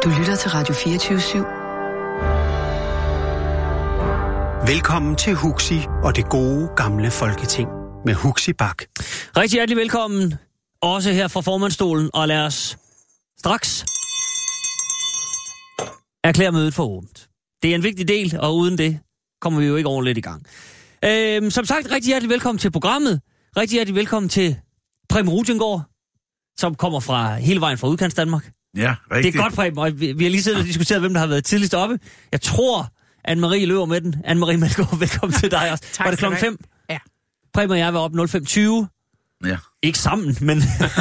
Du lytter til Radio 24/7. Velkommen til Huxi og det gode gamle Folketing med Huxi Bach. Rigtig hjertelig velkommen, også her fra formandsstolen, og lad os straks erklære mødet for åbent. Det er en vigtig del, og uden det kommer vi jo ikke ordentligt i gang. Som sagt, rigtig hjertelig velkommen til programmet. Rigtig hjertelig velkommen til Preben Rudiengaard, som kommer fra hele vejen fra Udkants Danmark. Ja, rigtigt. Det er godt, Preben, og vi har lige siddet og diskuteret, hvem der har været tidligst oppe. Jeg tror, Anne-Marie løber med den. Anne-Marie Melgaard, velkommen til dig også. Tak, var det klokken 5? Ja. Preben og jeg var oppe 05:20. Ja. Ikke sammen, men...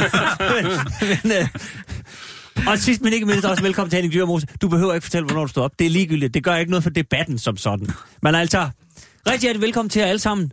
og sidst, men ikke mindst også, velkommen til Henning Dyrmose. Du behøver ikke fortælle, hvornår du står op. Det er ligegyldigt. Det gør ikke noget for debatten som sådan. Men altså, rigtig hjertelig velkommen til jer alle sammen.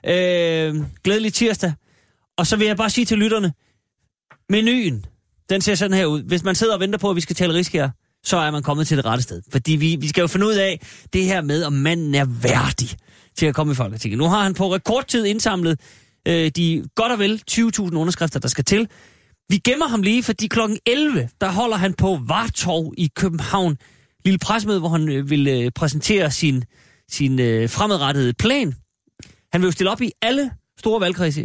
Glædelig tirsdag. Og så vil jeg bare sige til lytterne, menuen, den ser sådan her ud. Hvis man sidder og venter på, at vi skal tale Riskær, så er man kommet til det rette sted. Fordi vi skal jo finde ud af det her med, om manden er værdig til at komme i Folketinget. Nu har han på rekordtid indsamlet de godt og vel 20.000 underskrifter, der skal til. Vi gemmer ham lige, fordi klokken 11, der holder han på Vartorv i København. Lille pressemøde, hvor han vil præsentere sin fremadrettede plan. Han vil jo stille op i alle store valgkredse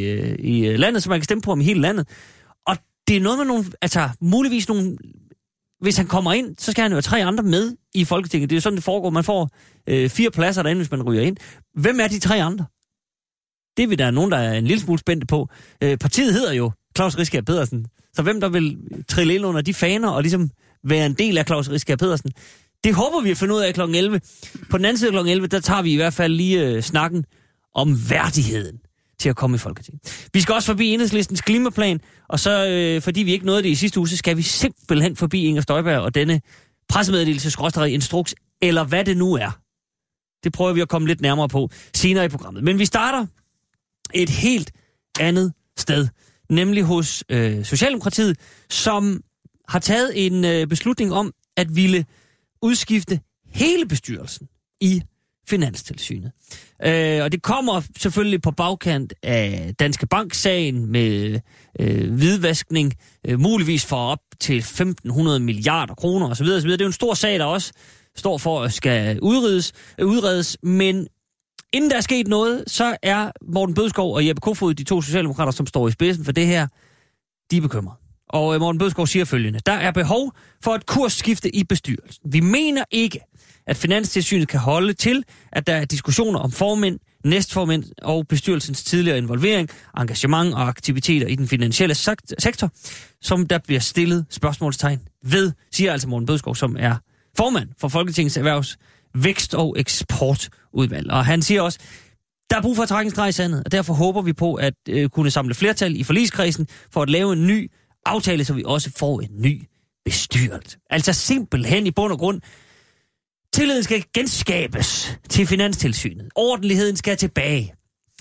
i landet, så man kan stemme på ham i hele landet. Og det er noget med nogle, altså muligvis nogle... Hvis han kommer ind, så skal han jo have 3 andre med i Folketinget. Det er jo sådan, det foregår. Man får 4 pladser derinde, hvis man ryger ind. Hvem er de 3 andre? Det er vi der nogen, der er en lille smule spændte på. Partiet hedder jo Claus Riskær Pedersen. Så hvem der vil trille ind under de faner og ligesom være en del af Claus Riskær Pedersen, det håber vi at finde ud af klokken 11. På den anden side klokken 11, der tager vi i hvert fald lige snakken om værdigheden til at komme i Folketinget. Vi skal også forbi Enhedslistens klimaplan, og så, fordi vi ikke nåede det i sidste uge, så skal vi simpelthen forbi Inger Støjberg og denne pressemeddelelse/instruks, eller hvad det nu er. Det prøver vi at komme lidt nærmere på senere i programmet. Men vi starter et helt andet sted, nemlig hos Socialdemokratiet, som har taget en beslutning om at ville udskifte hele bestyrelsen i Finanstilsynet. Og det kommer selvfølgelig på bagkant af Danske Bank-sagen med hvidvaskning, muligvis for op til 1.500 milliarder kroner osv. Det er jo en stor sag, der også står for at skal udredes, men inden der er sket noget, så er Morten Bødskov og Jeppe Kofod, de 2 socialdemokrater, som står i spidsen for det her, de er bekymrede. Og Morten Bødskov siger følgende: der er behov for et kursskifte i bestyrelsen. Vi mener ikke, at Finanstilsynet kan holde til, at der er diskussioner om formænd, næstformænd og bestyrelsens tidligere involvering, engagement og aktiviteter i den finansielle sektor, som der bliver stillet spørgsmålstegn ved, siger altså Morten Bødskov, som er formand for Folketingets Erhvervs Vækst- og Eksportudvalg. Og han siger også, der er brug for at trække en streg i sandet, og derfor håber vi på at kunne samle flertal i forligskredsen for at lave en ny aftale, så vi også får en ny bestyrelse. Altså simpelthen i bund og grund, tilliden skal genskabes til Finanstilsynet. Ordentligheden skal tilbage.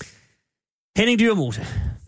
Henning Dyrmose.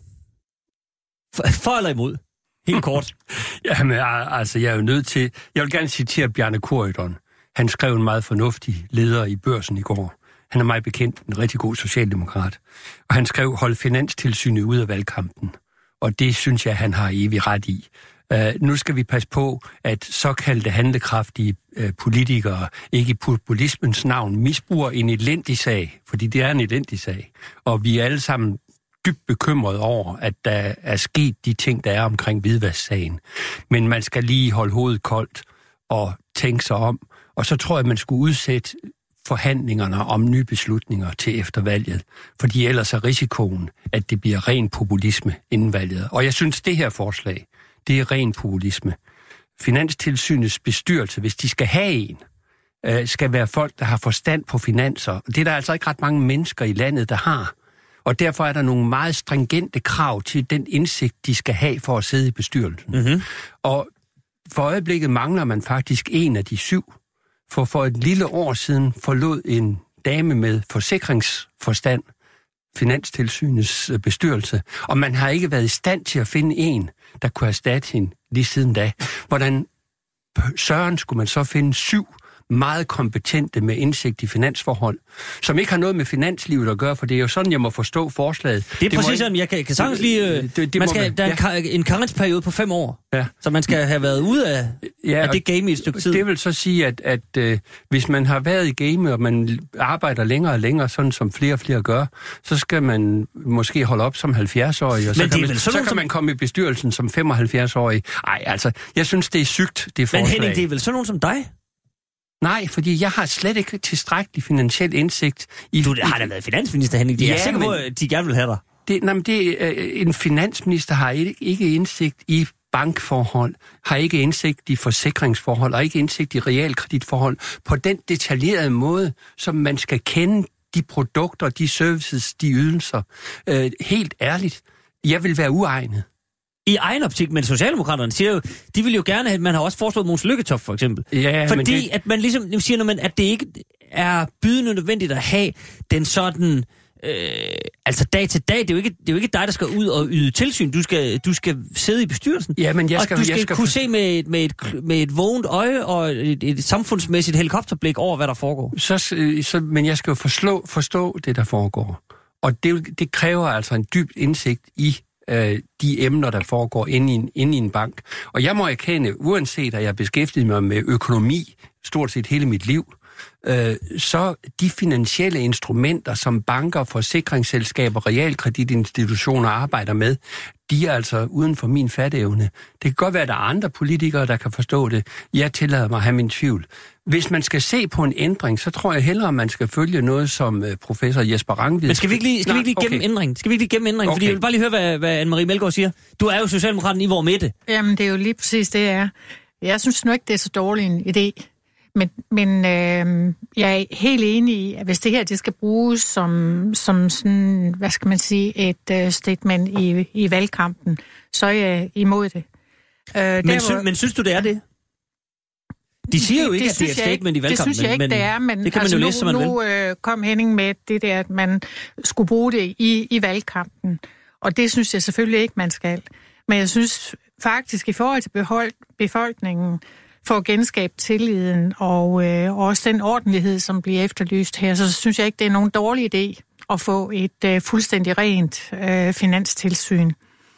For eller imod? Helt kort. Jamen, altså, jeg er jo nødt til... Jeg vil gerne citere Bjarne Corydon. Han skrev en meget fornuftig leder i Børsen i går. Han er meget bekendt, en rigtig god socialdemokrat. Og han skrev, hold Finanstilsynet ud af valgkampen. Og det synes jeg, han har evig ret i. Nu skal vi passe på, at såkaldte handlekraftige politikere ikke i populismens navn misbruger en elendig sag, fordi det er en elendig sag. Og vi er alle sammen dybt bekymrede over, at der er sket de ting, der er omkring hvidvasksagen. Men man skal lige holde hovedet koldt og tænke sig om. Og så tror jeg, man skulle udsætte forhandlingerne om nye beslutninger til efter valget, fordi ellers er risikoen, at det bliver ren populisme inden valget. Og jeg synes, det her forslag, det er ren populisme. Finanstilsynets bestyrelse, hvis de skal have en, skal være folk, der har forstand på finanser. Det er der altså ikke ret mange mennesker i landet, der har. Og derfor er der nogle meget stringente krav til den indsigt, de skal have for at sidde i bestyrelsen. Mm-hmm. Og for øjeblikket mangler man faktisk en af de 7. For et lille år siden forlod en dame med forsikringsforstand Finanstilsynets bestyrelse, og man har ikke været i stand til at finde en, der kunne erstatte hende lige siden da. Hvordan søren skulle man så finde 7 meget kompetente med indsigt i finansforhold, som ikke har noget med finanslivet at gøre, for det er jo sådan, jeg må forstå forslaget. Det er præcis sådan, jeg kan sagtens lige... der er en karensperiode på 5 år, ja. Så man skal have været ude af Er det game i et stykke tid? Det vil så sige, at hvis man har været i game, og man arbejder længere og længere, sådan som flere og flere gør, så skal man måske holde op som 70-årig, og så kan man komme i bestyrelsen som 75-årig. Ej, altså, jeg synes, det er sygt, det forslag. Men Henning, det er vel sådan nogen som dig? Nej, fordi jeg har slet ikke tilstrækkelig finansiel indsigt i... Du har da været finansminister, Henning. Jeg er sikker på, at de gerne vil have dig. En finansminister har ikke indsigt i bankforhold, har ikke indsigt i forsikringsforhold, og ikke indsigt i realkreditforhold på den detaljerede måde, som man skal kende de produkter, de services, de ydelser. Helt ærligt, jeg vil være uegnet. I egen optik, men Socialdemokraterne siger jo, de vil jo gerne have, man har også foreslået Mogens Lykketoft for eksempel. Ja, fordi at man ligesom siger, at det ikke er bydende nødvendigt at have den sådan... altså dag til dag, det er jo ikke dig, der skal ud og yde tilsyn. Du skal sidde i bestyrelsen. Ja, men du skal kunne se med et vågent øje og et samfundsmæssigt helikopterblik over, hvad der foregår. Men jeg skal jo forstå det, der foregår. Og det kræver altså en dyb indsigt i de emner, der foregår inde i en bank. Og jeg må erkende, uanset at jeg beskæftiget mig med økonomi stort set hele mit liv, så de finansielle instrumenter, som banker, forsikringsselskaber, realkreditinstitutioner arbejder med, de er altså uden for min fatteevne. Det kan godt være, at der er andre politikere, der kan forstå det. Jeg tillader mig at have min tvivl. Hvis man skal se på en ændring, så tror jeg hellere, at man skal følge noget, som professor Jesper Rangvid... Men skal vi ikke lige gennem ændring? Skal vi ikke lige gennem ændring? Okay. Fordi jeg vil bare lige høre, hvad Anne-Marie Melgaard siger. Du er jo socialdemokraten i vor midte. Jamen, det er jo lige præcis det, jeg er. Jeg synes nu ikke, det er så dårlig en idé. Men jeg er helt enig i, at hvis det her det skal bruges som sådan, hvad skal man sige, et statement i valgkampen, så er jeg imod det. Men synes du, det er det? De siger jo ikke, at det er et statement i valgkampen. Det synes jeg ikke, det er, men det kan man jo læse, som man vil. Nu kom Henning med det der, at man skulle bruge det i valgkampen. Og det synes jeg selvfølgelig ikke, man skal. Men jeg synes faktisk, i forhold til befolkningen, for at genskabe tilliden og også den ordentlighed, som bliver efterlyst her, så synes jeg ikke, det er nogen dårlig idé at få et fuldstændig rent finanstilsyn.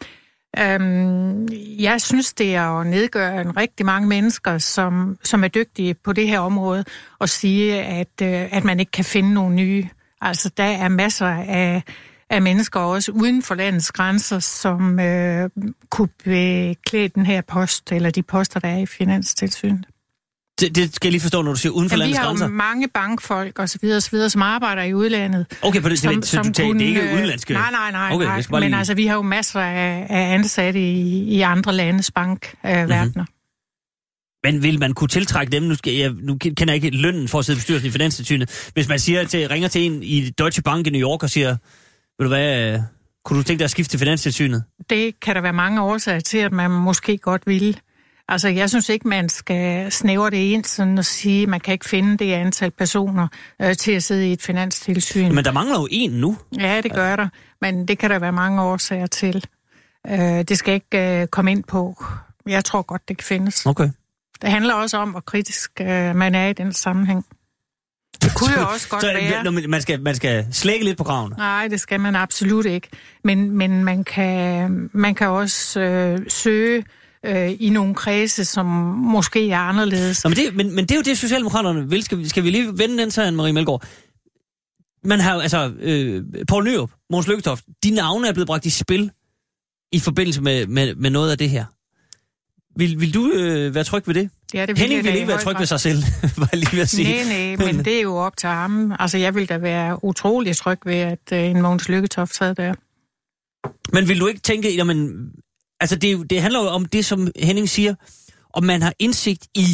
Jeg synes, det er at nedgøre en rigtig mange mennesker, som er dygtige på det her område, og sige, at man ikke kan finde nogle nye. Altså, der er masser af mennesker også uden for landets grænser, som kunne beklæde den her post, eller de poster, der er i Finanstilsynet. Det skal jeg lige forstå, når du siger uden for landets grænser. Vi har jo mange bankfolk og så videre, som arbejder i udlandet. Okay, på det, så du tager det ikke udenlandske? Nej. Okay, men lige... altså, vi har jo masser af ansatte i andre landes bankverdener. Men vil man kunne tiltrække dem? Nu kender jeg ikke lønnen for at sidde i bestyrelsen i Finanstilsynet. Hvis man ringer til en i Deutsche Bank i New York og siger, ved du hvad, kunne du tænke dig at skifte til Finanstilsynet? Det kan der være mange årsager til, at man måske godt vil. Altså, jeg synes ikke, man skal snævre det ind sådan og sige, at man kan ikke finde det antal personer til at sidde i et finanstilsyn. Men der mangler jo en nu. Ja, det gør der. Men det kan der være mange årsager til. Det skal ikke komme ind på. Jeg tror godt, det kan findes. Okay. Det handler også om, hvor kritisk man er i den sammenhæng. Det kunne jo også godt være... Man skal slække lidt på kraven? Nej, det skal man absolut ikke. Men man kan også søge i nogle kredse, som måske er anderledes. Nå, men det er jo det, Socialdemokraterne vil. Skal vi lige vende den til, Anne-Marie Melgaard? Man har jo, altså, Poul Nyrup, Mogens Lykketoft, de navne er blevet bragt i spil i forbindelse med noget af det her. Vil du være tryg ved det? Ja, det Henning vil ikke være tryg ved sig selv, var jeg lige ved at sige. Nej, men det er jo op til ham. Altså, jeg vil da være utrolig tryg ved, at en Mogens Lykketoft sad der. Men vil du ikke tænke, jamen, altså det handler jo om det, som Henning siger, om man har indsigt i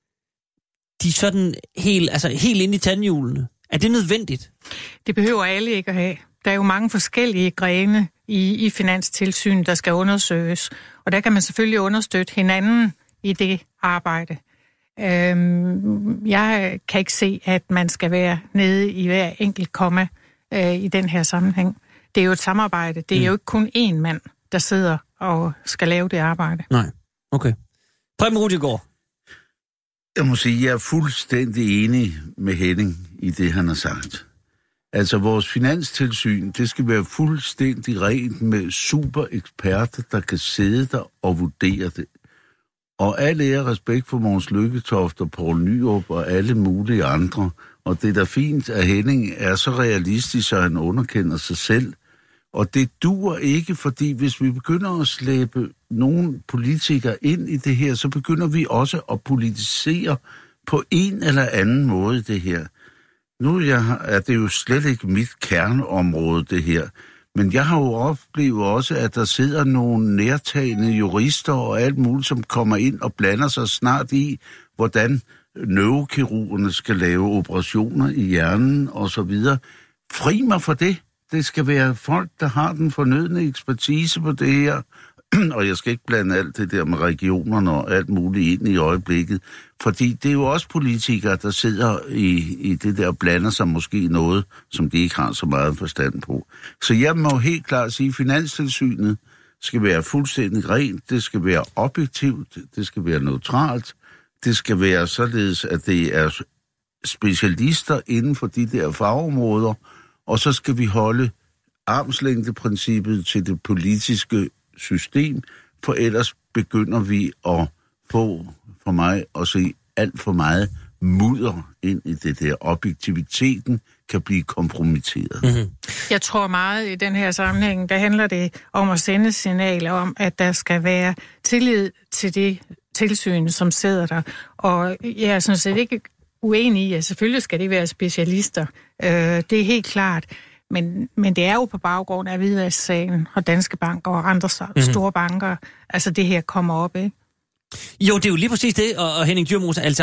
de sådan helt inde i tandhjulene. Er det nødvendigt? Det behøver alle ikke at have. Der er jo mange forskellige grene i Finanstilsynet, der skal undersøges. Og der kan man selvfølgelig understøtte hinanden i det arbejde. Jeg kan ikke se, at man skal være nede i hver enkelt komma i den her sammenhæng. Det er jo et samarbejde. Det er jo ikke kun én mand, der sidder og skal lave det arbejde. Nej, okay. Preben Rudigaard. Jeg må sige, at jeg er fuldstændig enig med Henning i det, han har sagt. Altså, vores finanstilsyn, det skal være fuldstændig rent med super eksperter, der kan sidde der og vurdere det. Og al ære respekt for Mogens Lykketoft og Poul Nyrup og alle mulige andre. Og det er da fint, at Henning er så realistisk, at han underkender sig selv. Og det duer ikke, fordi hvis vi begynder at slæbe nogle politikere ind i det her, så begynder vi også at politisere på en eller anden måde det her. Nu er det jo slet ikke mit kerneområde, det her. Men jeg har jo oplevet også, at der sidder nogle nærtagende jurister og alt muligt, som kommer ind og blander sig snart i, hvordan neurokirurgerne skal lave operationer i hjernen og så videre. Fri mig for det. Det skal være folk, der har den fornødne ekspertise på det her. Og jeg skal ikke blande alt det der med regionerne og alt muligt ind i øjeblikket. Fordi det er jo også politikere, der sidder i det der og blander sig måske noget, som de ikke har så meget forstand på. Så jeg må helt klart sige, at Finanstilsynet skal være fuldstændig rent. Det skal være objektivt. Det skal være neutralt. Det skal være således, at det er specialister inden for de der fagområder. Og så skal vi holde armslængdeprincippet til det politiske system, for ellers begynder vi at få, for mig, at se alt for meget mudder ind i det der. Objektiviteten kan blive kompromitteret. Mm-hmm. Jeg tror meget i den her sammenhæng, der handler det om at sende signaler om, at der skal være tillid til det tilsyn, som sidder der. Og jeg er sådan set ikke uenig i, at selvfølgelig skal det være specialister. Det er helt klart. Men det er jo på baggrund af Hvidvasksagen og Danske Bank og andre store banker. Altså det her kommer op, ikke? Jo, det er jo lige præcis det, og Henning Dyremose, altså...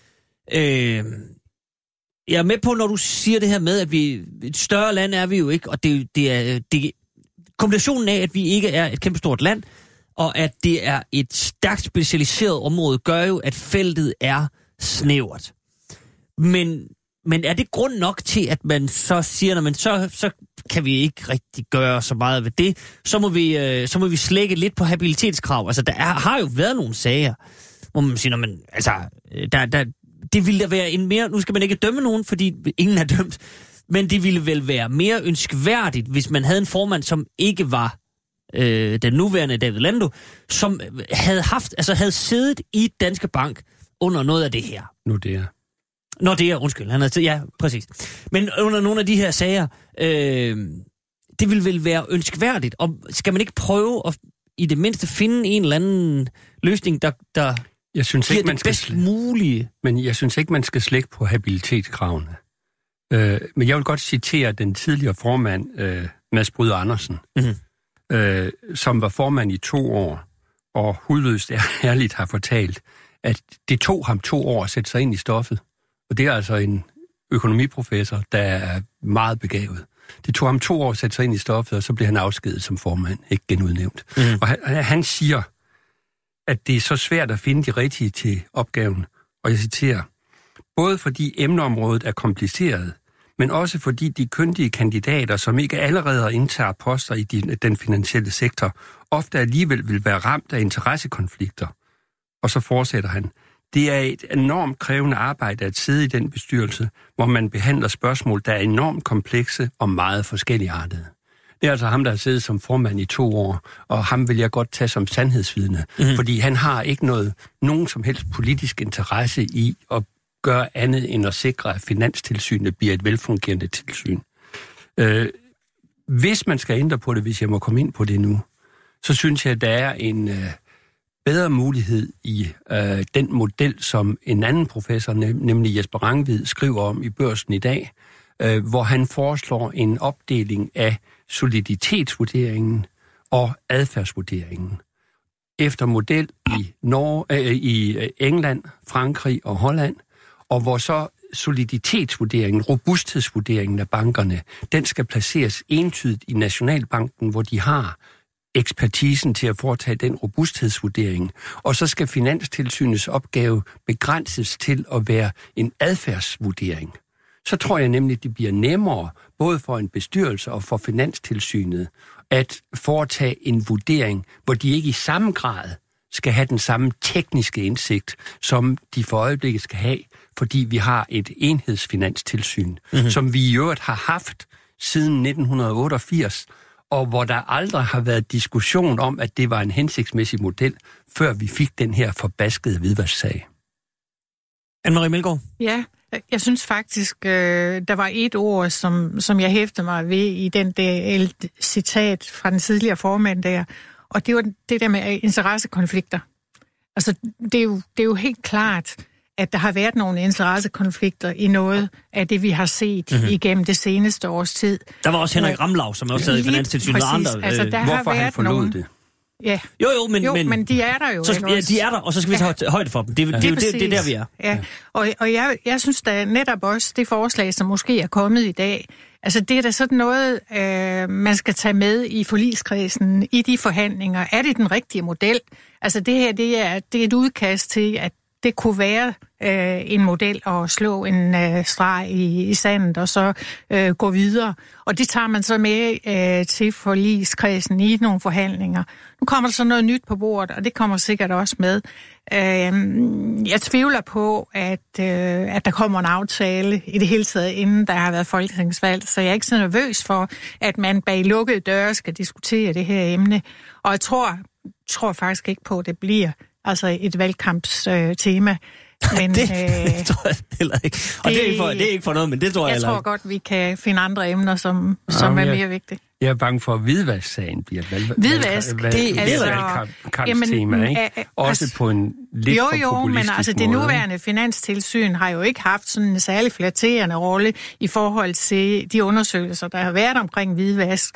jeg er med på, når du siger det her med, at vi et større land er vi jo ikke, og det er kombinationen af, at vi ikke er et kæmpestort land, og at det er et stærkt specialiseret område, gør jo, at feltet er snævert. Men er det grund nok til, at man så siger, men så kan vi ikke rigtig gøre så meget ved det, så må vi slække lidt på habilitetskrav. Altså, der har jo været nogle sager, hvor man siger, men altså, det ville da være en mere, nu skal man ikke dømme nogen, fordi ingen er dømt, men det ville vel være mere ønskværdigt, hvis man havde en formand, som ikke var den nuværende David Lando, som havde siddet i Danske Bank under noget af det her. Undskyld, han havde ja, præcis. Men under nogle af de her sager, det vil vel være ønskværdigt, og skal man ikke prøve at i det mindste finde en eller anden løsning, der jeg synes ikke, man det bedst mulige? Men jeg synes ikke, man skal slække på habilitetskravene. Men jeg vil godt citere den tidligere formand, Mads Bryder Andersen, som var formand i 2 år, og hudløst ærligt har fortalt, at det tog ham 2 år at sætte sig ind i stoffet. Og det er altså en økonomiprofessor, der er meget begavet. Det tog ham 2 år at sætte sig ind i stoffet, og så blev han afskediget som formand, ikke genudnævnt. Og han siger, at det er så svært at finde de rigtige til opgaven. Og jeg citerer, både fordi emneområdet er kompliceret, men også fordi de kyndige kandidater, som ikke allerede indtager poster i den finansielle sektor, ofte alligevel vil være ramt af interessekonflikter. Og så fortsætter han, det er et enormt krævende arbejde at sidde i den bestyrelse, hvor man behandler spørgsmål, der er enormt komplekse og meget forskelligartede. Det er altså ham, der har siddet som formand i 2 år, og ham vil jeg godt tage som sandhedsvidne, fordi han har ikke nogen som helst politisk interesse i at gøre andet end at sikre, at Finanstilsynet bliver et velfungerende tilsyn. Hvis man skal ændre på det, hvis jeg må komme ind på det nu, så synes jeg, at der er en bedre mulighed i den model, som en anden professor, nemlig Jesper Rangvid, skriver om i Børsen i dag, hvor han foreslår en opdeling af soliditetsvurderingen og adfærdsvurderingen. Efter model i England, Frankrig og Holland, og hvor så soliditetsvurderingen, robusthedsvurderingen af bankerne, den skal placeres entydigt i Nationalbanken, hvor de har ekspertisen til at foretage den robusthedsvurdering. Og så skal Finanstilsynets opgave begrænses til at være en adfærdsvurdering. Så tror jeg nemlig, det bliver nemmere, både for en bestyrelse og for Finanstilsynet, at foretage en vurdering, hvor de ikke i samme grad skal have den samme tekniske indsigt, som de for øjeblikket skal have, fordi vi har et enhedsfinanstilsyn, som vi i øvrigt har haft siden 1988, og hvor der aldrig har været diskussion om, at det var en hensigtsmæssig model, før vi fik den her forbaskede hvidvasksag. Anne-Marie Melgaard? Ja, jeg synes faktisk, der var et ord, som jeg hæftede mig ved i den der citat fra den tidligere formand der, og det var det der med interessekonflikter. Altså, det er jo helt klart, at der har været nogle interessekonflikter i noget af det, vi har set igennem det seneste års tid. Der var også Henrik Ramlau, som også sad i Finanstilsynet og andre. Altså, hvorfor han forlod det? Ja. Jo, men de er der jo. Så, de er der, og så skal vi tage højde for dem. Det er der, vi er. Ja. Og jeg synes da netop også, det forslag, som måske er kommet i dag, altså det er da sådan noget, man skal tage med i forligskredsen, i de forhandlinger. Er det den rigtige model? Altså det her, det er et udkast til, at det kunne være en model at slå en streg i sandet og så gå videre. Og det tager man så med til forligskredsen i nogle forhandlinger. Nu kommer der så noget nyt på bordet, og det kommer sikkert også med. Jeg tvivler på, at der kommer en aftale i det hele taget, inden der har været folketingsvalg. Så jeg er ikke så nervøs for, at man bag lukkede døre skal diskutere det her emne. Og jeg tror faktisk ikke på, at det bliver altså et valgkampstema. Men, det tror jeg heller ikke. Og det er ikke for noget, men det tror jeg heller ikke. Jeg tror godt, vi kan finde andre emner, som er mere vigtige. Jeg er bange for, at hvidvasksagen bliver et valgkampstema, ikke? Også på en lidt for populistisk måde. Men altså det nuværende finanstilsyn har jo ikke haft sådan en særlig flatterende rolle i forhold til de undersøgelser, der har været omkring hvidvask,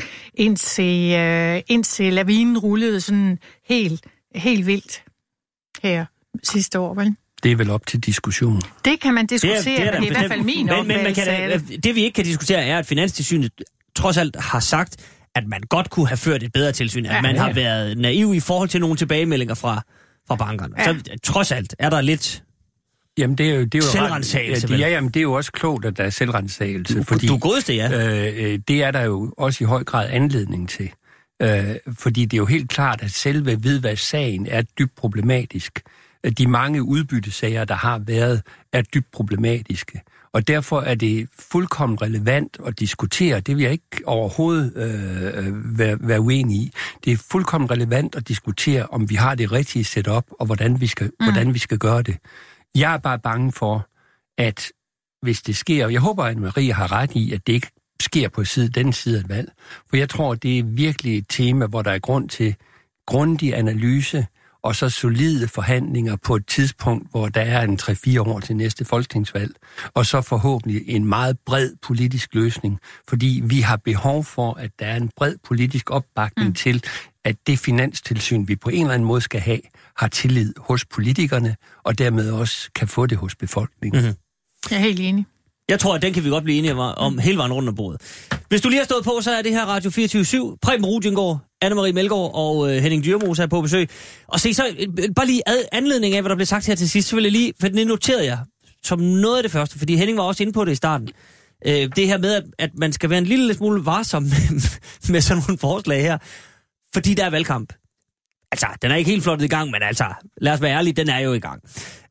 indtil lavinen rullede sådan helt vildt her sidste år, vel? Det er vel op til diskussion. Det kan man diskutere, men det er i hvert fald min opfattelse. Men det vi ikke kan diskutere er, at Finanstilsynet trods alt har sagt, at man godt kunne have ført et bedre tilsyn, at man har været naiv i forhold til nogle tilbagemeldinger fra bankerne. Ja. Så trods alt er der lidt Jamen, det er jo selvrensagelse. Jamen, det er jo også klogt, at der er selvrensagelse. Fordi du godeste, ja. Det er der jo også i høj grad anledning til. Fordi det er jo helt klart, at selve hvidvasksagen er dybt problematisk. De mange udbyttesager, der har været, er dybt problematiske. Og derfor er det fuldkommen relevant at diskutere. Det vil jeg ikke overhovedet være uenig i. Det er fuldkommen relevant at diskutere, om vi har det rigtige setup, og hvordan vi skal gøre det. Jeg er bare bange for, at hvis det sker, og jeg håber, at Marie har ret i, at det ikke sker på den side af et valg. For jeg tror, det er virkelig et tema, hvor der er grund til grundig analyse, og så solide forhandlinger på et tidspunkt, hvor der er en 3-4 år til næste folketingsvalg, og så forhåbentlig en meget bred politisk løsning, fordi vi har behov for, at der er en bred politisk opbakning til, at det finanstilsyn, vi på en eller anden måde skal have, har tillid hos politikerne, og dermed også kan få det hos befolkningen. Mm-hmm. Jeg er helt enig. Jeg tror, at den kan vi godt blive enige om hele vejen rundt om bordet. Hvis du lige har stået på, så er det her Radio 24/7. Preben Rudiengård, Anne-Marie Melgaard og Henning Dyremose er på besøg. Og se, så bare lige anledning af, hvad der blev sagt her til sidst, så vil jeg lige, for det noterede jeg som noget af det første, fordi Henning var også inde på det i starten. Det her med, at man skal være en lille smule varsom med sådan nogle forslag her, fordi der er valgkamp. Altså, den er ikke helt flottet i gang, men altså, lad os være ærlige, den er jo i gang.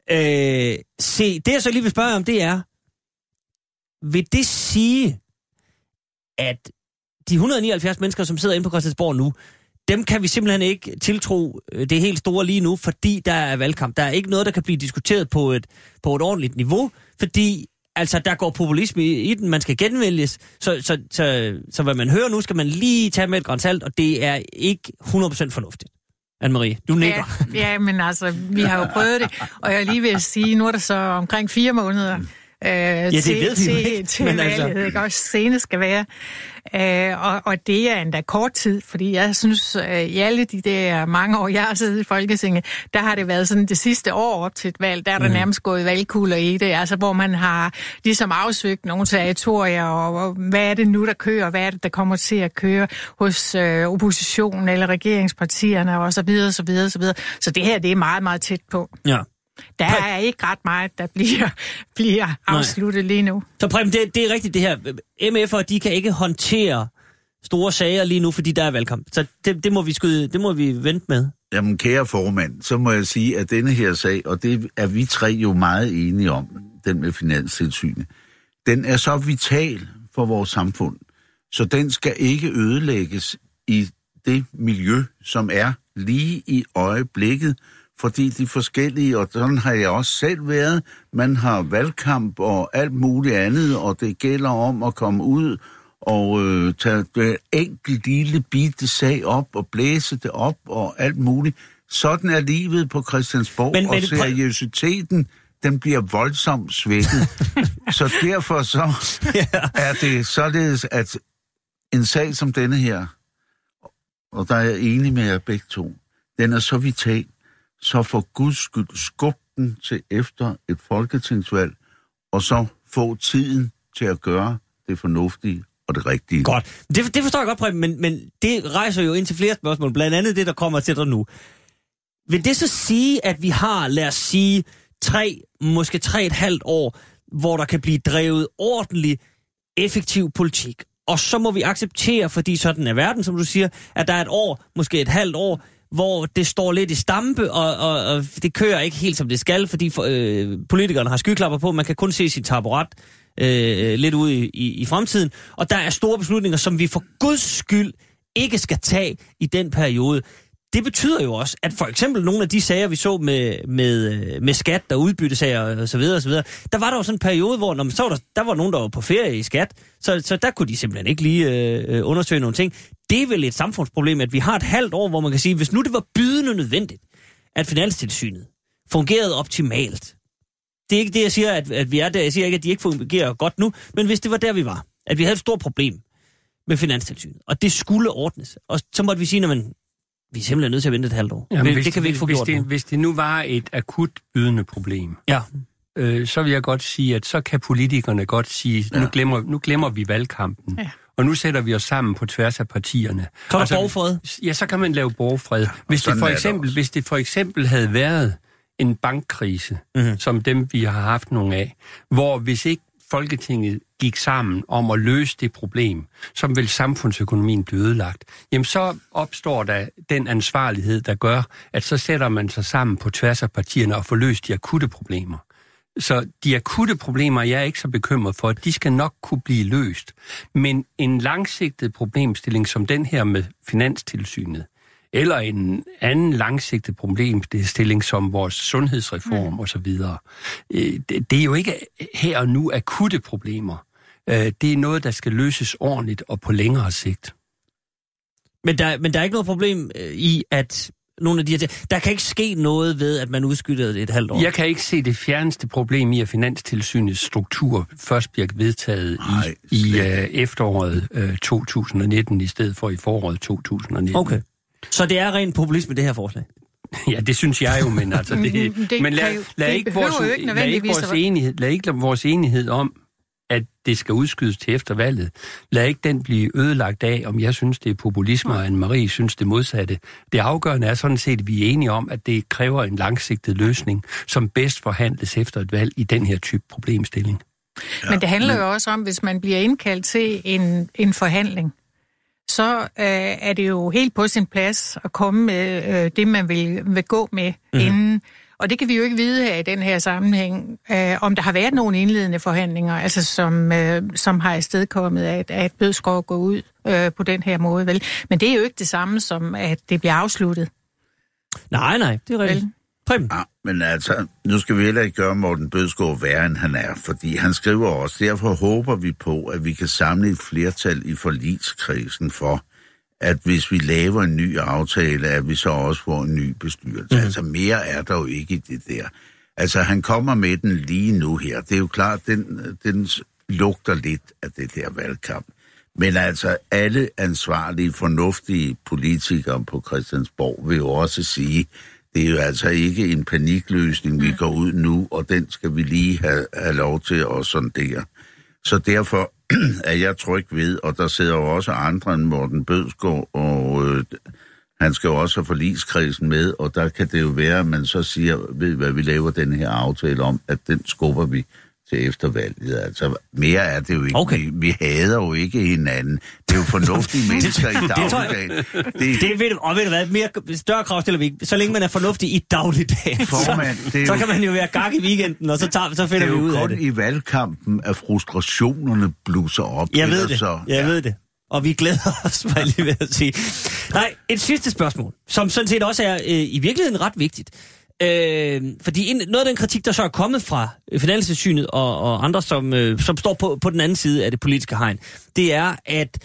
Se, det jeg så lige vil spørge om, det er, vil det sige, at de 179 mennesker, som sidder inde på Christiansborg nu, dem kan vi simpelthen ikke tiltro det helt store lige nu, fordi der er valgkamp. Der er ikke noget, der kan blive diskuteret på et ordentligt niveau, fordi altså, der går populisme i den, man skal genvælges, så hvad man hører nu, skal man lige tage med et gran salt, og det er ikke 100% fornuftigt. Anne-Marie, du nikker. Ja, men altså, vi har jo prøvet det, og jeg lige vil sige, nu er der så omkring 4 måneder, til valget, ikke også senest skal være. Og det er endda kort tid, fordi jeg synes, i alle de der mange år, jeg har siddet i Folketinget, der har det været sådan det sidste år op til et valg, der er der nærmest gået valgkugler i det, altså hvor man har ligesom afsøgt nogle territorier, og hvad er det nu, der kører, hvad er det, der kommer til at køre hos oppositionen eller regeringspartierne, og så videre, så videre, så videre. Så det her, det er meget, meget tæt på. Ja. Der er ikke ret meget, der bliver afsluttet lige nu. Så Preben, det er rigtigt det her. MF'er, de kan ikke håndtere store sager lige nu, fordi der er valgkamp. Så det må vi vente med. Jamen, kære formand, så må jeg sige, at denne her sag, og det er vi 3 jo meget enige om, den med Finanstilsynet, den er så vital for vores samfund, så den skal ikke ødelægges i det miljø, som er lige i øjeblikket, fordi de forskellige, og sådan har jeg også selv været, man har valgkamp og alt muligt andet, og det gælder om at komme ud og tage det enkelt lille bitte sag op og blæse det op og alt muligt. Sådan er livet på Christiansborg, og seriøsiteten, den bliver voldsomt svækket. Så derfor så er det således, at en sag som denne her, og der er jeg enig med jer begge to, den er så vital, så for Guds skyld skub den til efter et folketingsvalg, og så få tiden til at gøre det fornuftige og det rigtige. Godt. Det forstår jeg godt, Preben, men det rejser jo ind til flere spørgsmål, blandt andet det, der kommer til dig nu. Vil det så sige, at vi har, lad os sige, måske 3,5 år, hvor der kan blive drevet ordentlig, effektiv politik, og så må vi acceptere, fordi sådan er verden, som du siger, at der er et år, måske et halvt år, hvor det står lidt i stampe, og det kører ikke helt som det skal, fordi politikerne har skyklapper på, man kan kun se sit taburet lidt ude i fremtiden, og der er store beslutninger, som vi for Guds skyld ikke skal tage i den periode. Det betyder jo også, at for eksempel nogle af de sager, vi så med skat og udbyttesager og så videre, der var der jo sådan en periode, hvor når man så der var nogen, der var på ferie i skat, så der kunne de simpelthen ikke lige undersøge nogle ting. Det er vel et samfundsproblem, at vi har et halvt år, hvor man kan sige, hvis nu det var bydende nødvendigt, at Finanstilsynet fungerede optimalt. Det er ikke det, jeg siger, at vi er der. Jeg siger ikke, at de ikke fungerer godt nu, men hvis det var der, vi var, at vi havde et stort problem med Finanstilsynet, og det skulle ordnes, og så måtte vi sige, vi er simpelthen nødt til at vente et halvt år. Jamen, det kan vi ikke få gjort nu. Hvis det nu var et akut bydende problem, så vil jeg godt sige, at så kan politikerne godt sige, nu glemmer vi valgkampen. Ja. Og nu sætter vi os sammen på tværs af partierne. Kan der borgfred? Ja, så kan man lave borgfred. Hvis det for eksempel havde været en bankkrise, som dem vi har haft nogle af, hvor hvis ikke Folketinget gik sammen om at løse det problem, som vil samfundsøkonomien blive ødelagt, jamen så opstår der den ansvarlighed, der gør, at så sætter man sig sammen på tværs af partierne og får løst de akutte problemer. Så de akutte problemer, jeg er ikke så bekymret for, de skal nok kunne blive løst. Men en langsigtet problemstilling som den her med Finanstilsynet, eller en anden langsigtet problemstilling som vores sundhedsreform osv., det er jo ikke her og nu akutte problemer. Det er noget, der skal løses ordentligt og på længere sigt. Men der er ikke noget problem i, at nogle af de her... Der kan ikke ske noget ved, at man udskyder det et halvt år. Jeg kan ikke se det fjerneste problem i, at Finanstilsynets struktur først bliver vedtaget i efteråret 2019, i stedet for i foråret 2019. Okay. Så det er ren populisme, det her forslag? Ja, det synes jeg jo, men altså... Lad ikke vores enighed om, at det skal udskydes til efter valget. Lad ikke den blive ødelagt af, om jeg synes, det er populisme, og Anne-Marie synes det modsatte. Det afgørende er sådan set, at vi er enige om, at det kræver en langsigtet løsning, som bedst forhandles efter et valg i den her type problemstilling. Ja, men det handler jo også om, hvis man bliver indkaldt til en forhandling, så er det jo helt på sin plads at komme med det, man vil gå med inden. Og det kan vi jo ikke vide her i den her sammenhæng, om der har været nogle indledende forhandlinger, altså som har afstedkommet, at Bødskov går ud på den her måde. Vel? Men det er jo ikke det samme som, at det bliver afsluttet. Nej, det er rigtigt. Ja, men altså, nu skal vi heller ikke gøre Morten Bødskov værre, end han er, fordi han skriver også, derfor håber vi på, at vi kan samle et flertal i forligskredsen for, at hvis vi laver en ny aftale, at vi så også får en ny bestyrelse. Altså mere er der jo ikke i det der. Altså han kommer med den lige nu her. Det er jo klart, den lugter lidt af det der valgkamp. Men altså alle ansvarlige, fornuftige politikere på Christiansborg vil jo også sige, det er jo altså ikke en panikløsning, vi går ud nu, og den skal vi lige have lov til at sondere. Så derfor er jeg tryg ved, og der sidder jo også andre end Morten Bødskov, og han skal jo også have forligskredsen med, og der kan det jo være, at man så siger, ved hvad vi laver den her aftale om, at den skubber vi til eftervalget. Altså, mere er det jo ikke. Okay. Vi hader jo ikke hinanden. Det er jo fornuftige mennesker i dagligdagen. Ved du hvad, mere større krav stiller vi ikke. Så længe man er fornuftig i dagligdagen, så kan man jo være gak i weekenden, og så finder vi ud af det. Det er jo kun i valgkampen, at frustrationerne blusser op. Jeg ved det. og vi glæder os, var jeg lige ved at sige. Nej, et sidste spørgsmål, som sådan set også er i virkeligheden ret vigtigt. Fordi noget af den kritik, der så er kommet fra Finanstilsynet og andre, som står på den anden side af det politiske hegn, det er, at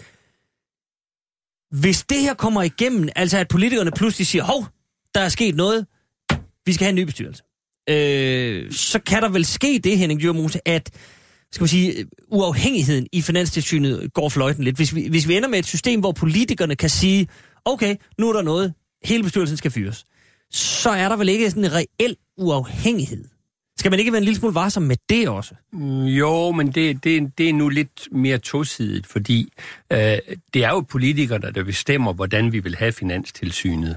hvis det her kommer igennem, altså at politikerne pludselig siger, hov, der er sket noget, vi skal have en ny bestyrelse, så kan der vel ske det, Henning Dyremose, at skal man sige, uafhængigheden i Finanstilsynet går fløjten lidt. Hvis vi ender med et system, hvor politikerne kan sige, okay, nu er der noget, hele bestyrelsen skal fyres, så er der vel ikke sådan en reel uafhængighed. Skal man ikke være en lille smule varsom med det også? Jo, men det er nu lidt mere tosidigt, fordi det er jo politikerne, der bestemmer, hvordan vi vil have Finanstilsynet.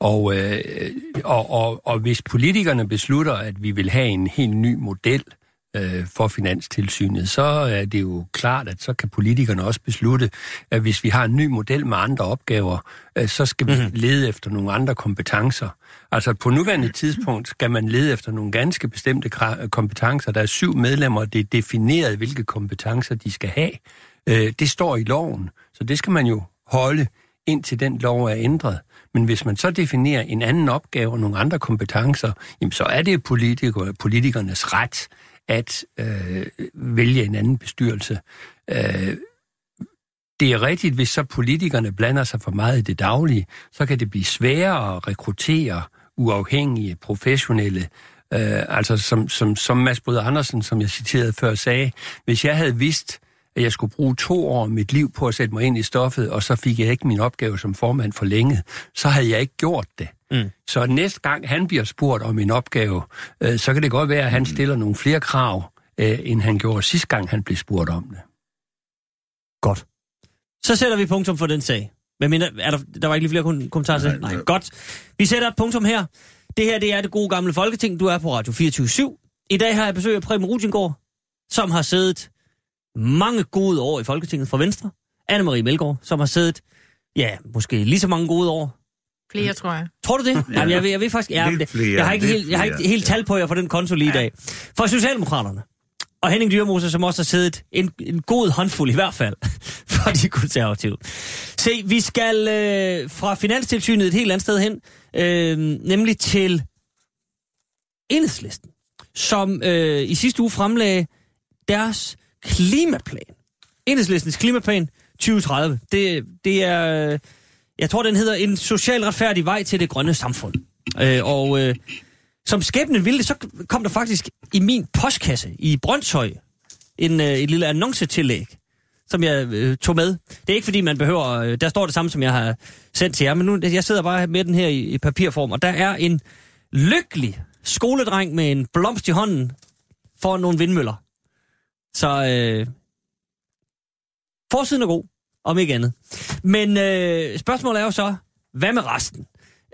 Og hvis politikerne beslutter, at vi vil have en helt ny model for Finanstilsynet, så er det jo klart, at så kan politikerne også beslutte, at hvis vi har en ny model med andre opgaver, så skal vi lede efter nogle andre kompetencer. Altså på nuværende tidspunkt skal man lede efter nogle ganske bestemte kompetencer. Der er 7 medlemmer, det er defineret, hvilke kompetencer de skal have. Det står i loven, så det skal man jo holde, indtil den lov er ændret. Men hvis man så definerer en anden opgave og nogle andre kompetencer, jamen så er det politikernes ret at vælge en anden bestyrelse. Det er rigtigt, hvis så politikerne blander sig for meget i det daglige, så kan det blive sværere at rekruttere uafhængige, professionelle, altså som Mads Bryder Andersen, som jeg citerede før, sagde, hvis jeg havde vidst, at jeg skulle bruge 2 år af mit liv på at sætte mig ind i stoffet, og så fik jeg ikke min opgave som formand forlænget, så havde jeg ikke gjort det. Så næste gang han bliver spurgt om en opgave, så kan det godt være, at han stiller nogle flere krav, end han gjorde sidste gang, han blev spurgt om det. Godt. Så sætter vi punktum for den sag. Men der var ikke lige flere kommentarer til? Nej, godt. Vi sætter et punktum her. Det her, det er det gode gamle Folketing. Du er på Radio 24/7. I dag har jeg besøg af Preben Rudiengaard, som har siddet mange gode år i Folketinget for Venstre. Anne-Marie Melgaard, som har siddet, ja, måske lige så mange gode år. Flere, tror jeg. Tror du det? Ja. Jamen, jeg ved faktisk... Jeg har ikke helt tal på jer for den konto lige i dag. For Socialdemokraterne. Og Henning Dyremose, som også har siddet en god håndfuld i hvert fald for de konservative. Se, vi skal fra Finanstilsynet et helt andet sted hen, nemlig til Enhedslisten, som i sidste uge fremlagde deres klimaplan. Enhedslistens klimaplan 2030. Det er, jeg tror, den hedder En social retfærdig vej til det grønne samfund. Som skæbnen ville det, så kom der faktisk i min postkasse i Brønshøj et lille annoncetillæg, som jeg tog med. Det er ikke fordi, man behøver... Der står det samme, som jeg har sendt til jer, men nu jeg sidder bare med den her i papirform, og der er en lykkelig skoledreng med en blomst i hånden for nogle vindmøller. Så forsiden er god, om ikke andet. Men spørgsmålet er jo så, hvad med resten?